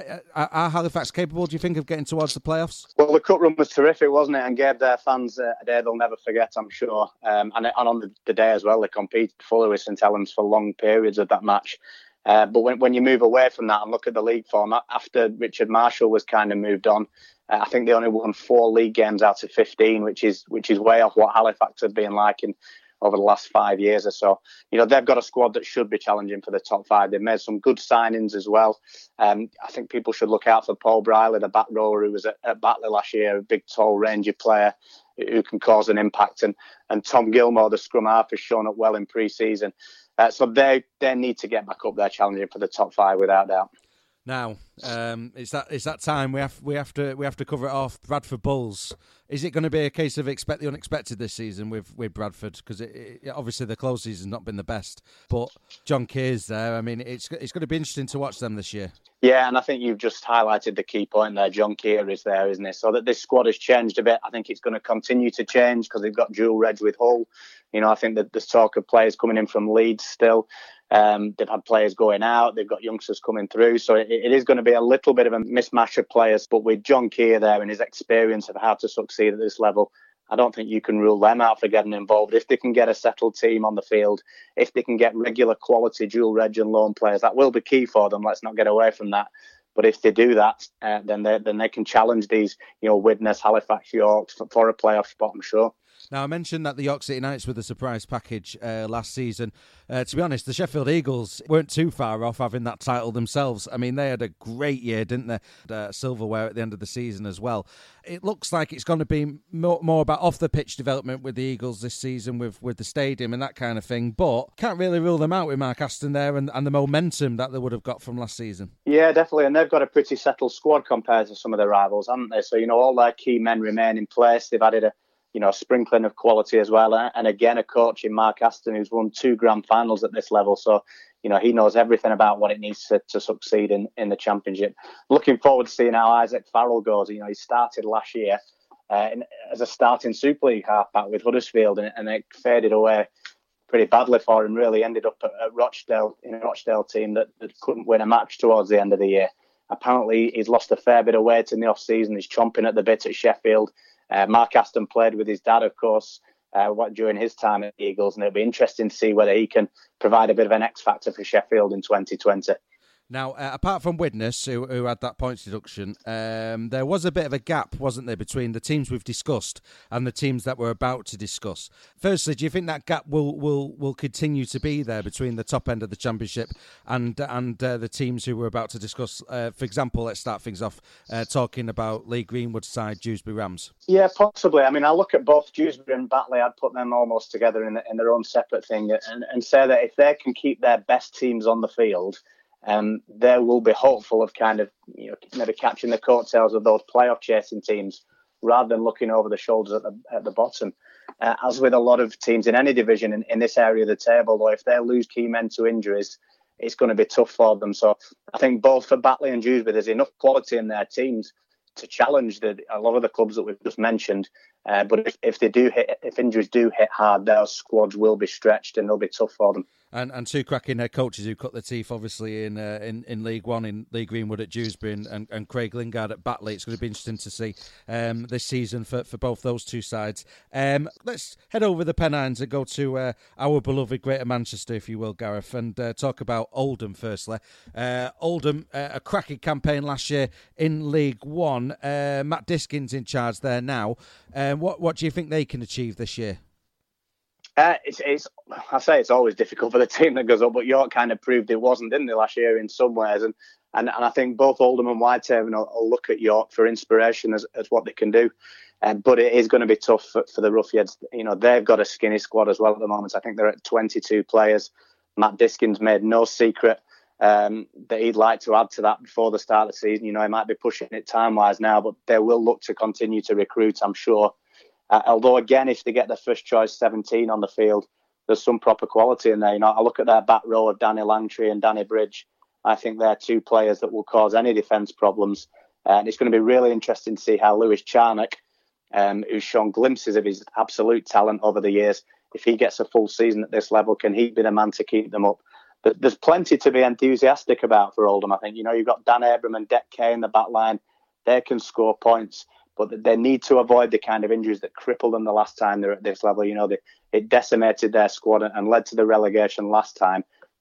F: Are Halifax capable, do you think, of getting towards the playoffs?
G: Well, the cup run was terrific, wasn't it? And gave their fans a day they'll never forget, I'm sure. And on the day as well, they competed fully with St Helens for long periods of that match. But when you move away from that and look at the league form, after Richard Marshall was kind of moved on, I think they only won 4 league games out of 15, which is way off what Halifax have been like. And over the last 5 years or so. They've got a squad that should be challenging for the top 5. They've made some good signings as well. I think people should look out for Paul Briley, the back rower who was at Batley last year, a big, tall, rangy player who can cause an impact. And Tom Gilmore, the scrum half, has shown up well in pre-season. So they need to get back up there challenging for the top 5 without doubt.
F: Now, it's that time we have to cover it off. Bradford Bulls. Is it going to be a case of expect the unexpected this season with Bradford? Because obviously the close season's not been the best, but John Keir's there. I mean, it's going to be interesting to watch them this year.
G: Yeah, and I think you've just highlighted the key point there. John Keir is there, isn't it? So that this squad has changed a bit. I think it's going to continue to change because they've got dual reg with Hull. I think that there's talk of players coming in from Leeds still. They've had players going out. They've got youngsters coming through. So it is going to be a little bit of a mismatch of players. But with John Keir there and his experience of how to succeed at this level, I don't think you can rule them out for getting involved. If they can get a settled team on the field, if they can get regular quality dual reg and loan players, that will be key for them. Let's not get away from that. But if they do that, then they can challenge these, Widnes, Halifax, York for a playoff spot, I'm sure.
F: Now, I mentioned that the York City Knights were the surprise package last season. To be honest, the Sheffield Eagles weren't too far off having that title themselves. I mean, they had a great year, didn't they? Silverware at the end of the season as well. It looks like it's going to be more about off-the-pitch development with the Eagles this season with the stadium and that kind of thing. But can't really rule them out with Mark Aston there and the momentum that they would have got from last season.
G: Yeah, definitely. And they've got a pretty settled squad compared to some of their rivals, haven't they? So, all their key men remain in place. They've added a sprinkling of quality as well. And again, a coach in Mark Aston who's won 2 grand finals at this level. So, he knows everything about what it needs to succeed in the Championship. Looking forward to seeing how Isaac Farrell goes. He started last year as a starting Super League halfback with Huddersfield and it faded away pretty badly for him, really. Ended up at Rochdale, in a Rochdale team that couldn't win a match towards the end of the year. Apparently, he's lost a fair bit of weight in the off-season. He's chomping at the bit at Sheffield. Mark Aston played with his dad, of course, during his time at the Eagles, and it'll be interesting to see whether he can provide a bit of an X factor for Sheffield in 2020.
F: Now, apart from Widnes, who had that points deduction, there was a bit of a gap, wasn't there, between the teams we've discussed and the teams that we're about to discuss. Firstly, do you think that gap will continue to be there between the top end of the Championship and the teams who we're about to discuss? For example, let's start things off talking about Lee Greenwood's side, Dewsbury Rams.
G: Yeah, possibly. I mean, I look at both Dewsbury and Batley. I'd put them almost together in their own separate thing and say that if they can keep their best teams on the field, they will be hopeful of kind of, maybe catching the coattails of those playoff chasing teams rather than looking over the shoulders at the bottom. As with a lot of teams in any division in this area of the table, though, if they lose key men to injuries, it's going to be tough for them. So I think both for Batley and Dewsbury, there's enough quality in their teams to challenge a lot of the clubs that we've just mentioned. But if injuries do hit hard, their squads will be stretched and they'll be tough for them.
F: And 2 cracking head coaches who cut their teeth, obviously, in League One, in Lee Greenwood at Dewsbury and Craig Lingard at Batley. It's going to be interesting to see this season for both those 2 sides. Let's head over the Pennines and go to our beloved Greater Manchester, if you will, Gareth, and talk about Oldham firstly. Oldham, a cracking campaign last year in League One. Matt Diskin's in charge there now. What do you think they can achieve this year?
G: I say it's always difficult for the team that goes up, but York kind of proved it wasn't, didn't they, last year in some ways? And I think both Oldham and Whitehaven will look at York for inspiration as what they can do. But it is going to be tough for the Ruffians. They've got a skinny squad as well at the moment. I think they're at 22 players. Matt Diskin's made no secret that he'd like to add to that before the start of the season. He might be pushing it time-wise now, but they will look to continue to recruit, I'm sure. Although, again, if they get their first choice 17 on the field, there's some proper quality in there. I look at their back row of Danny Langtree and Danny Bridge. I think they're 2 players that will cause any defence problems. And it's going to be really interesting to see how Lewis Charnock, who's shown glimpses of his absolute talent over the years, if he gets a full season at this level, can he be the man to keep them up? But there's plenty to be enthusiastic about for Oldham, I think. You've got Dan Abram and Dec Kay in the back line. They can score points. But they need to avoid the kind of injuries that crippled them the last time they're at this level. It decimated their squad and led to the relegation last time.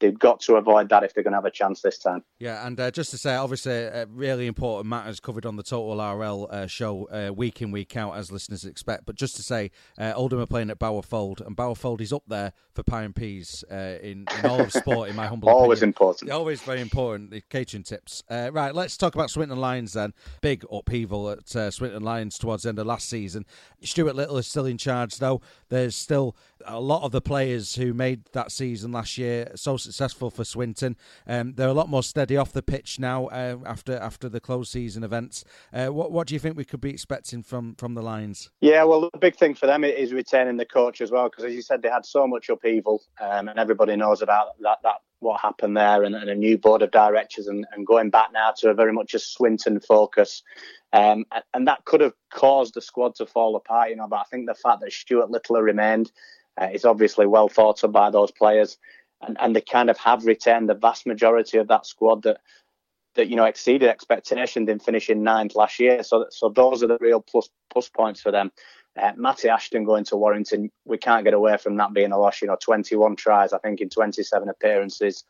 G: they've got to avoid that if they're going to have a chance this time.
F: Yeah, and just to say, obviously, really important matters covered on the Total RL show week in, week out, as listeners expect. But just to say, Oldham are playing at Bowerfold, and Bowerfold is up there for pie and peas in all of sport, in my humble opinion.
G: Always important.
F: Always very important, the catering tips. Right, let's talk about Swinton Lions then. Big upheaval at Swinton Lions towards the end of last season. Stuart Little is still in charge, though. There's still a lot of the players who made that season last year so successful for Swinton. They're a lot more steady off the pitch now after the closed season events. What do you think we could be expecting from the Lions?
G: Yeah, well, the big thing for them is retaining the coach as well, because as you said, they had so much upheaval, and everybody knows about that what happened there, and a new board of directors, and going back now to a very much a Swinton focus. And that could have caused the squad to fall apart, but I think the fact that Stuart Little remained is obviously well thought of by those players, and they kind of have retained the vast majority of that squad that exceeded expectations in finishing 9th last year. So those are the real plus points for them. Matty Ashton going to Warrington, we can't get away from that being a loss. 21 tries, I think, in 27 appearances.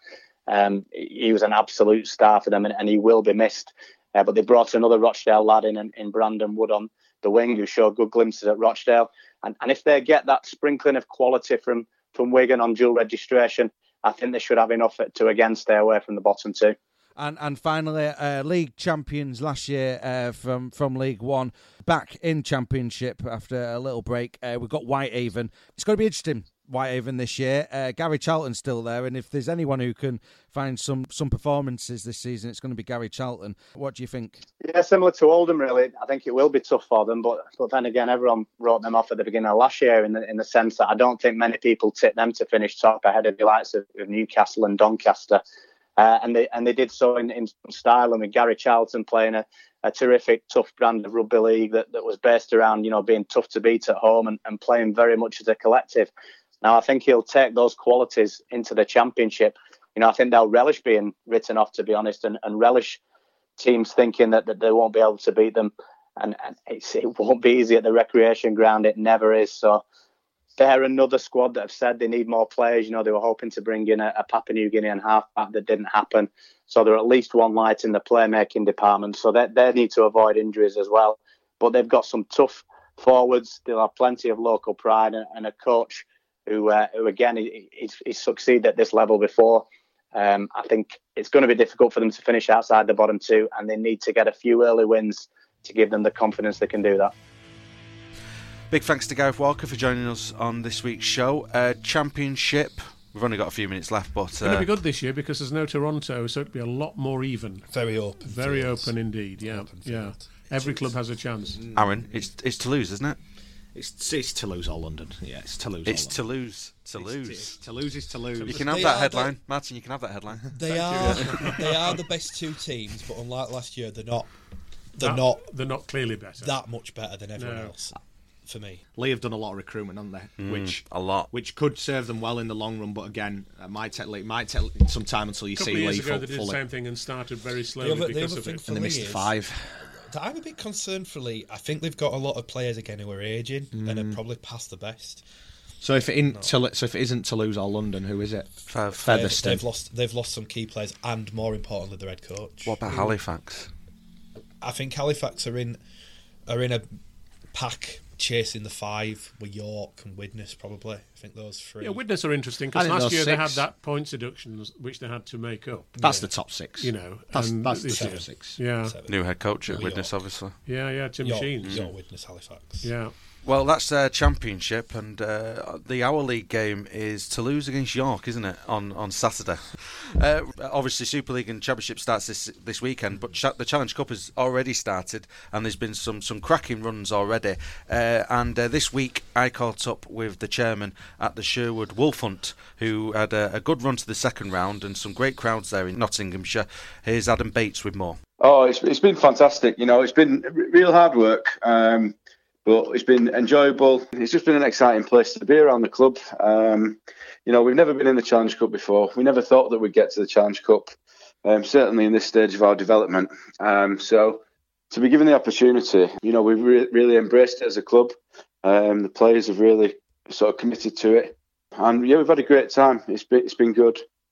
G: He was an absolute star for them, and he will be missed. But they brought another Rochdale lad in Brandon Wood on the wing, who showed good glimpses at Rochdale. And if they get that sprinkling of quality from Wigan on dual registration, I think they should have enough to again stay away from the bottom two.
F: And finally, league champions last year from League One, back in Championship after a little break. We've got Whitehaven. It's going to be interesting, Whitehaven, this year. Gary Charlton's still there, and if there's anyone who can find some performances this season, it's going to be Gary Charlton. What do you think?
G: Yeah, similar to Oldham, really. I think it will be tough for them, but then again, everyone wrote them off at the beginning of last year in the sense that I don't think many people tipped them to finish top ahead of the likes of Newcastle and Doncaster. And they did so in style, and with Gary Charlton playing a terrific, tough brand of rugby league that was based around, being tough to beat at home and playing very much as a collective. Now, I think he'll take those qualities into the Championship. I think they'll relish being written off, to be honest, and relish teams thinking that they won't be able to beat them. And it won't be easy at the recreation ground. It never is. So they're another squad that have said they need more players. They were hoping to bring in a Papua New Guinean halfback that didn't happen. So they're at least one light in the playmaking department. So they need to avoid injuries as well. But they've got some tough forwards. They'll have plenty of local pride and a coach who again, he's succeeded at this level before. I think it's going to be difficult for them to finish outside the bottom two, and they need to get a few early wins to give them the confidence they can do that.
A: Big thanks to Gareth Walker for joining us on this week's show. Championship, we've only got a few minutes left, but...
C: It's going to be good this year because there's no Toronto, so it'll be a lot more even.
D: Very open.
C: Very open indeed, yeah. Every club has a chance.
A: Aaron, it's Toulouse, isn't it?
B: It's Toulouse or London. Yeah, it's Toulouse.
A: It's
B: Toulouse.
A: Toulouse
B: is Toulouse.
A: You can have that headline, Martin. You can have that headline.
D: They are the best two teams, but unlike last year, they're not
C: clearly better.
D: That much better than everyone else. For me,
B: Lee have done a lot of recruitment, haven't they? Which could serve them well in the long run. But again, it might take some time until you see Lee fully.
C: A couple of years ago, they did the same thing and started very slowly because of it.
B: And they missed 5.
D: I'm a bit concerned for Lee. I think they've got a lot of players again who are aging and are probably past the best.
B: So if it isn't Toulouse or London, who is it?
D: Featherstone. They've lost some key players, and more importantly, their head coach.
A: What about Halifax?
D: I think Halifax are in a pack chasing the 5 with York and Widnes, probably. I think those 3.
C: Yeah, Widnes are interesting because last year they had that points deductions which they had to make up.
B: That's the top 6.
C: That's
B: the top 6.
C: Yeah.
A: 7. New head coach at Widnes, obviously.
C: Yeah, Tim Sheens.
D: York, Widnes, Halifax.
C: Yeah.
A: Well, that's their Championship, and the Our League game is Toulouse against York, isn't it, on Saturday? Obviously, Super League and Championship starts this weekend, but the Challenge Cup has already started, and there's been some cracking runs already. And this week, I caught up with the chairman at the Sherwood Wolf Hunt, who had a good run to the second round, and some great crowds there in Nottinghamshire. Here's Adam Bates with more.
H: Oh, it's been fantastic. It's been real hard work. But it's been enjoyable. It's just been an exciting place to be around the club. We've never been in the Challenge Cup before. We never thought that we'd get to the Challenge Cup, certainly in this stage of our development. So to be given the opportunity, we've really embraced it as a club. The players have really sort of committed to it. And, we've had a great time. It's been good.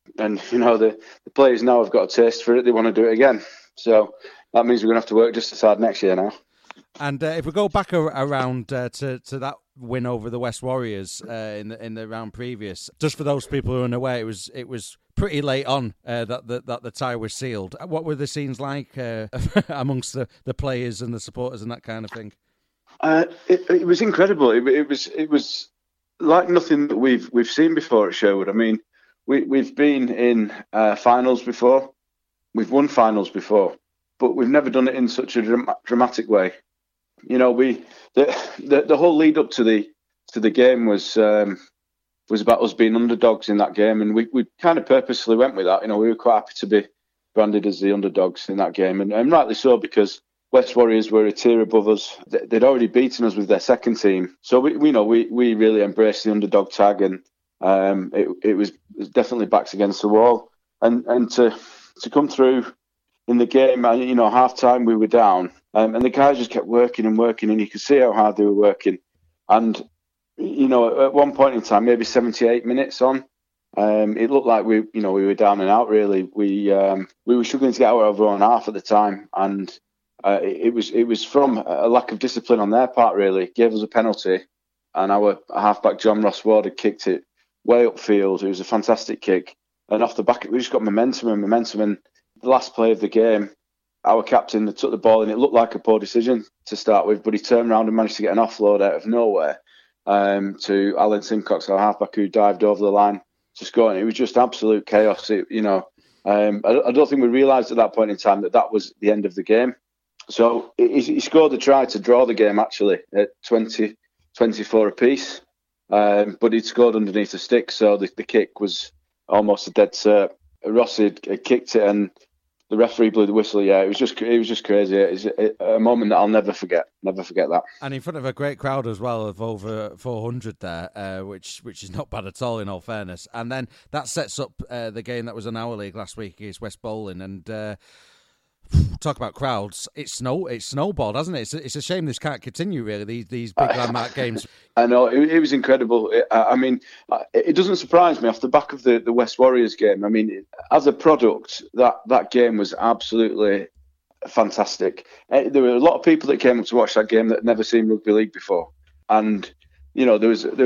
H: And the players now have got a taste for it. They want to do it again. So that means we're going to have to work just as hard next year now.
F: And if we go back around to that win over the West Warriors in the round previous, just for those people who are unaware, it was pretty late on that the tie was sealed. What were the scenes like amongst the players and the supporters and that kind of thing?
H: It was incredible. It was like nothing that we've seen before at Sherwood. I mean, we've been in finals before, we've won finals before, but we've never done it in such a dramatic way. The whole lead up to the game was about us being underdogs in that game, and we kind of purposely went with that. We were quite happy to be branded as the underdogs in that game, and rightly so, because West Warriors were a tier above us. They'd already beaten us with their second team, so we really embraced the underdog tag, and it was definitely backs against the wall, and to come through in the game, half time we were down, and the guys just kept working, and you could see how hard they were working. And at one point in time, maybe 78 minutes on, it looked like we were down and out. Really, we were struggling to get out of our own half at the time, and it was from a lack of discipline on their part. Really, it gave us a penalty, and our halfback John Ross Ward had kicked it way upfield. It was a fantastic kick, and off the back, we just got momentum. And the last play of the game, our captain took the ball, and it looked like a poor decision to start with, but he turned around and managed to get an offload out of nowhere to Alan Simcox, our halfback, who dived over the line to score. And it was just absolute chaos. I don't think we realised at that point in time that was the end of the game. So he scored the try to draw the game, actually, at 20-24 apiece. But he'd scored underneath the stick, so the kick was almost a dead cert. Rossi had kicked it, and the referee blew the whistle. Yeah, it was just crazy. It's a moment that I'll never forget. Never forget that.
F: And in front of a great crowd as well of over 400 there, which is not bad at all, in all fairness. And then that sets up the game that was on our league last week against West Bowling. And talk about crowds, it's snowballed, hasn't it? It's a shame this can't continue, really, these big landmark games.
H: I know, it was incredible. It doesn't surprise me off the back of the West Warriors game. I mean, as a product, that game was absolutely fantastic. There were a lot of people that came up to watch that game that had never seen rugby league before. And, there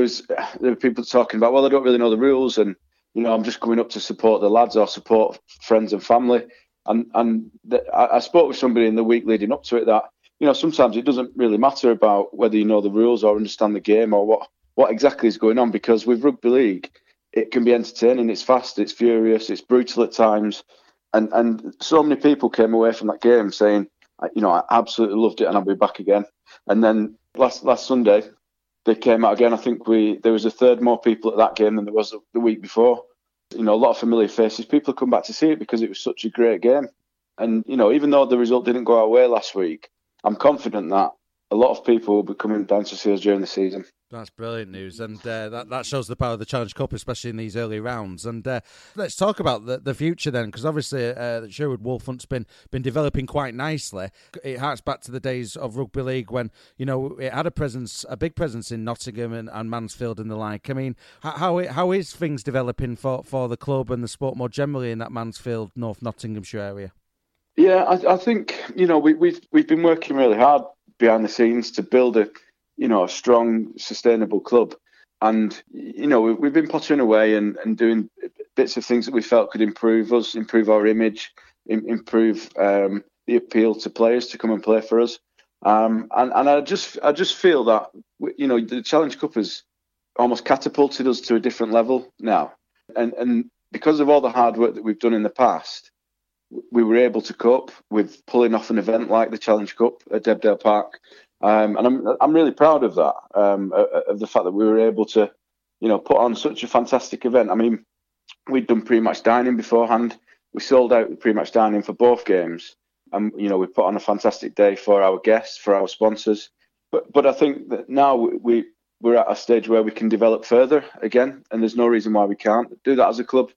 H: were people talking about, well, I don't really know the rules, and, I'm just going up to support the lads or support friends and family. And I spoke with somebody in the week leading up to it that, sometimes it doesn't really matter about whether you know the rules or understand the game or what exactly is going on, because with rugby league, it can be entertaining, it's fast, it's furious, it's brutal at times. And so many people came away from that game saying, I absolutely loved it and I'll be back again. And then last Sunday, they came out again. I think there was a third more people at that game than there was the week before. A lot of familiar faces. People come back to see it because it was such a great game. And, even though the result didn't go our way last week, I'm confident that a lot of people will be coming down to see us during the season.
F: That's brilliant news, and that shows the power of the Challenge Cup, especially in these early rounds. And let's talk about the future then, because obviously the Sherwood Wolfhunt's been developing quite nicely. It harks back to the days of rugby league when it had a big presence in Nottingham and Mansfield and the like. I mean, how is things developing for the club and the sport more generally in that Mansfield, North Nottinghamshire area?
H: Yeah, I think we've been working really hard behind the scenes to build a strong, sustainable club. And, we've been pottering away and doing bits of things that we felt could improve us, improve our image, improve the appeal to players to come and play for us. And I just feel that, the Challenge Cup has almost catapulted us to a different level now. And because of all the hard work that we've done in the past, we were able to cope with pulling off an event like the Challenge Cup at Debdale Park. And I'm really proud of that, of the fact that we were able to, put on such a fantastic event. I mean, we'd done pre-match dining beforehand. We sold out pre-match dining for both games. And, we put on a fantastic day for our guests, for our sponsors. But I think that now we're at a stage where we can develop further again, and there's no reason why we can't do that as a club.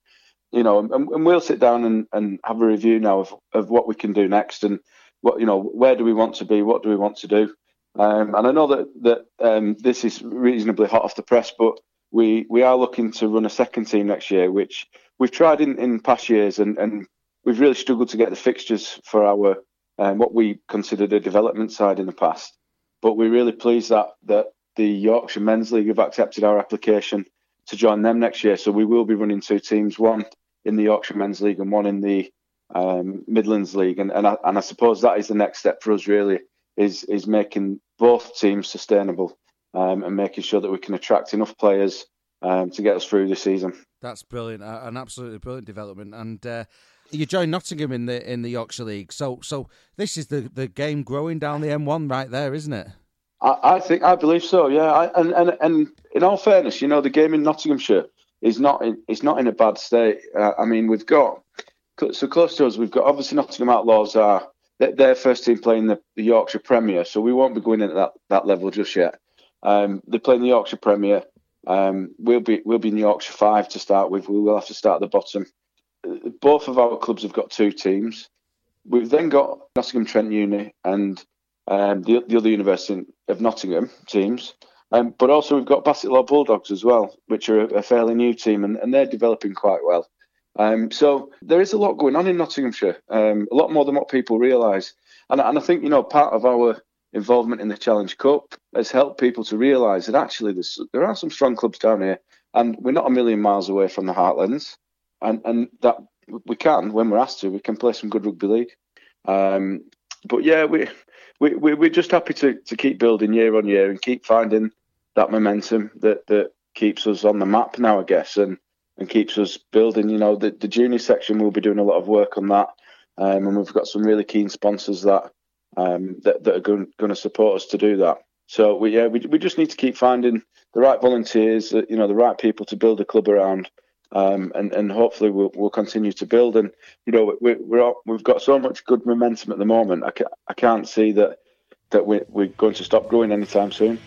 H: And we'll sit down and have a review now of what we can do next, and where do we want to be, what do we want to do. And I know that this is reasonably hot off the press, but we are looking to run a second team next year, which we've tried in past years, and we've really struggled to get the fixtures for our what we considered a development side in the past. But we're really pleased that the Yorkshire Men's League have accepted our application to join them next year. So we will be running 2 teams, one in the Yorkshire Men's League and one in the Midlands League. And I suppose that is the next step for us, really, is making both teams sustainable and making sure that we can attract enough players to get us through the season.
F: That's brilliant, an absolutely brilliant development. And you joined Nottingham in the Yorkshire League, so this is the game growing down the M1 right there, isn't it?
H: I believe so. Yeah, and in all fairness, the game in Nottinghamshire is not in a bad state. I mean, we've got so close to us. We've got obviously Nottingham Outlaws are their first team playing the Yorkshire Premier, so we won't be going in at that level just yet. They're playing the Yorkshire Premier. We'll be in Yorkshire 5 to start with. We will have to start at the bottom. Both of our clubs have got 2 teams. We've then got Nottingham Trent Uni and the other University of Nottingham teams. But also we've got Bassetlaw Bulldogs as well, which are a fairly new team, and they're developing quite well. So there is a lot going on in Nottinghamshire, a lot more than what people realise. And I think, part of our involvement in the Challenge Cup has helped people to realise that actually there are some strong clubs down here, and we're not a million miles away from the Heartlands. And that we can, when we're asked to, we can play some good rugby league. But yeah, we're just happy to keep building year on year and keep finding that momentum that keeps us on the map now, I guess, and keeps us building. The junior section will be doing a lot of work on that, and we've got some really keen sponsors that are going to support us to do that. So we just need to keep finding the right volunteers, the right people to build a club around. And hopefully we'll continue to build. And we've got so much good momentum at the moment. I can't see that we're going to stop growing anytime soon.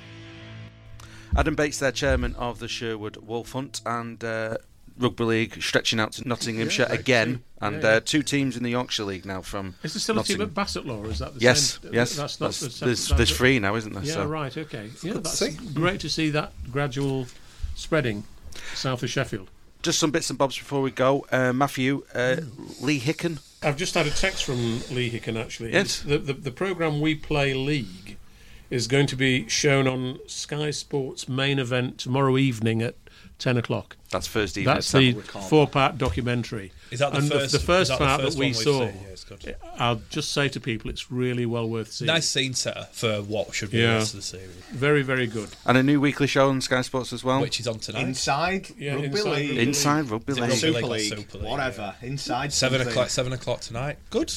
A: Adam Bates, there, chairman of the Sherwood Wolf Hunt, and Rugby League stretching out to Nottinghamshire again, and 2 teams in the Yorkshire League now from.
C: Is there still a team at Bassetlaw? Is that the same?
A: Yes. There's 3 now, isn't there?
C: Yeah,
A: so.
C: Right. Okay. Yeah, that's great to see that gradual spreading south of Sheffield.
A: Just some bits and bobs before we go. Matthew, Lee Hicken.
C: I've just had a text from Lee Hicken, actually.
A: Yes.
C: The programme We Play League is going to be shown on Sky Sports main event tomorrow evening at 10 o'clock.
A: That's Thursday evening.
C: That's the 4-part documentary.
D: Is that
C: the first part that we saw?
D: Yeah, it's good.
C: I'll just say to people, it's really well worth seeing.
D: Nice scene setter for what should be the rest of the series.
C: Very, very good.
A: And a new weekly show on Sky Sports as well,
D: which is on tonight.
B: Inside Rugby League.
A: Inside Rugby League.
B: Super League. Whatever. Yeah. Inside
D: 7 o'clock tonight. Good.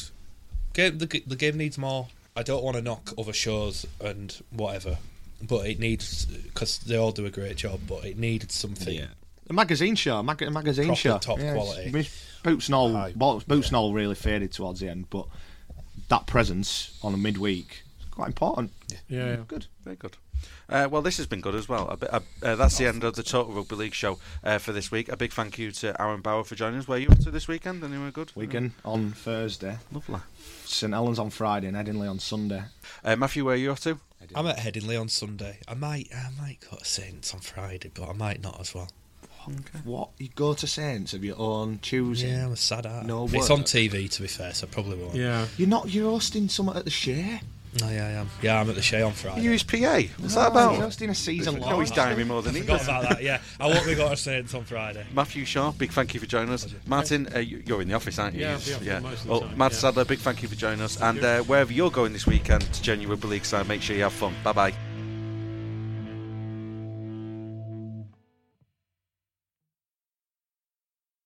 D: The game needs more. I don't want to knock other shows and whatever, but it needs, because they all do a great job, but it needed something.
B: Yeah. A magazine show, magazine
D: proper
B: show,
D: top quality.
B: Boots and all really faded towards the end, but that presence on a midweek is quite important.
C: Yeah.
A: Good, very good. Well, this has been good as well. That's the end of the Total Rugby League show for this week. A big thank you to Aaron Bauer for joining us. Where are you up to this weekend? Anywhere good?
B: Wigan on Thursday.
A: Lovely.
B: St Helens on Friday and Headingley on Sunday.
A: Matthew, where are you off to?
D: I'm at Headingley on Sunday. I might go to Saints on Friday, but I might not as well.
B: Okay. What? You go to Saints of your own choosing?
D: Yeah, I'm a sad art.
B: No,
D: it's on TV, to be fair, so I probably won't.
C: Yeah.
B: You're hosting something at the Shea?
D: Oh, yeah, I am. Yeah, I'm at the Shea on Friday.
A: You his PA? What's that about?
B: You're hosting a season long.
A: No, he's dying me more than he
D: does. Forgot about that, yeah. I won't be going to Saints on Friday.
A: Matthew Shaw, big thank you for joining us. Martin, you're in the office, aren't you?
C: Yeah. Most of the time,
A: Matt Sadler, big thank you for joining us. And wherever you're going this weekend to join your Rugby League side, make sure you have fun. Bye-bye.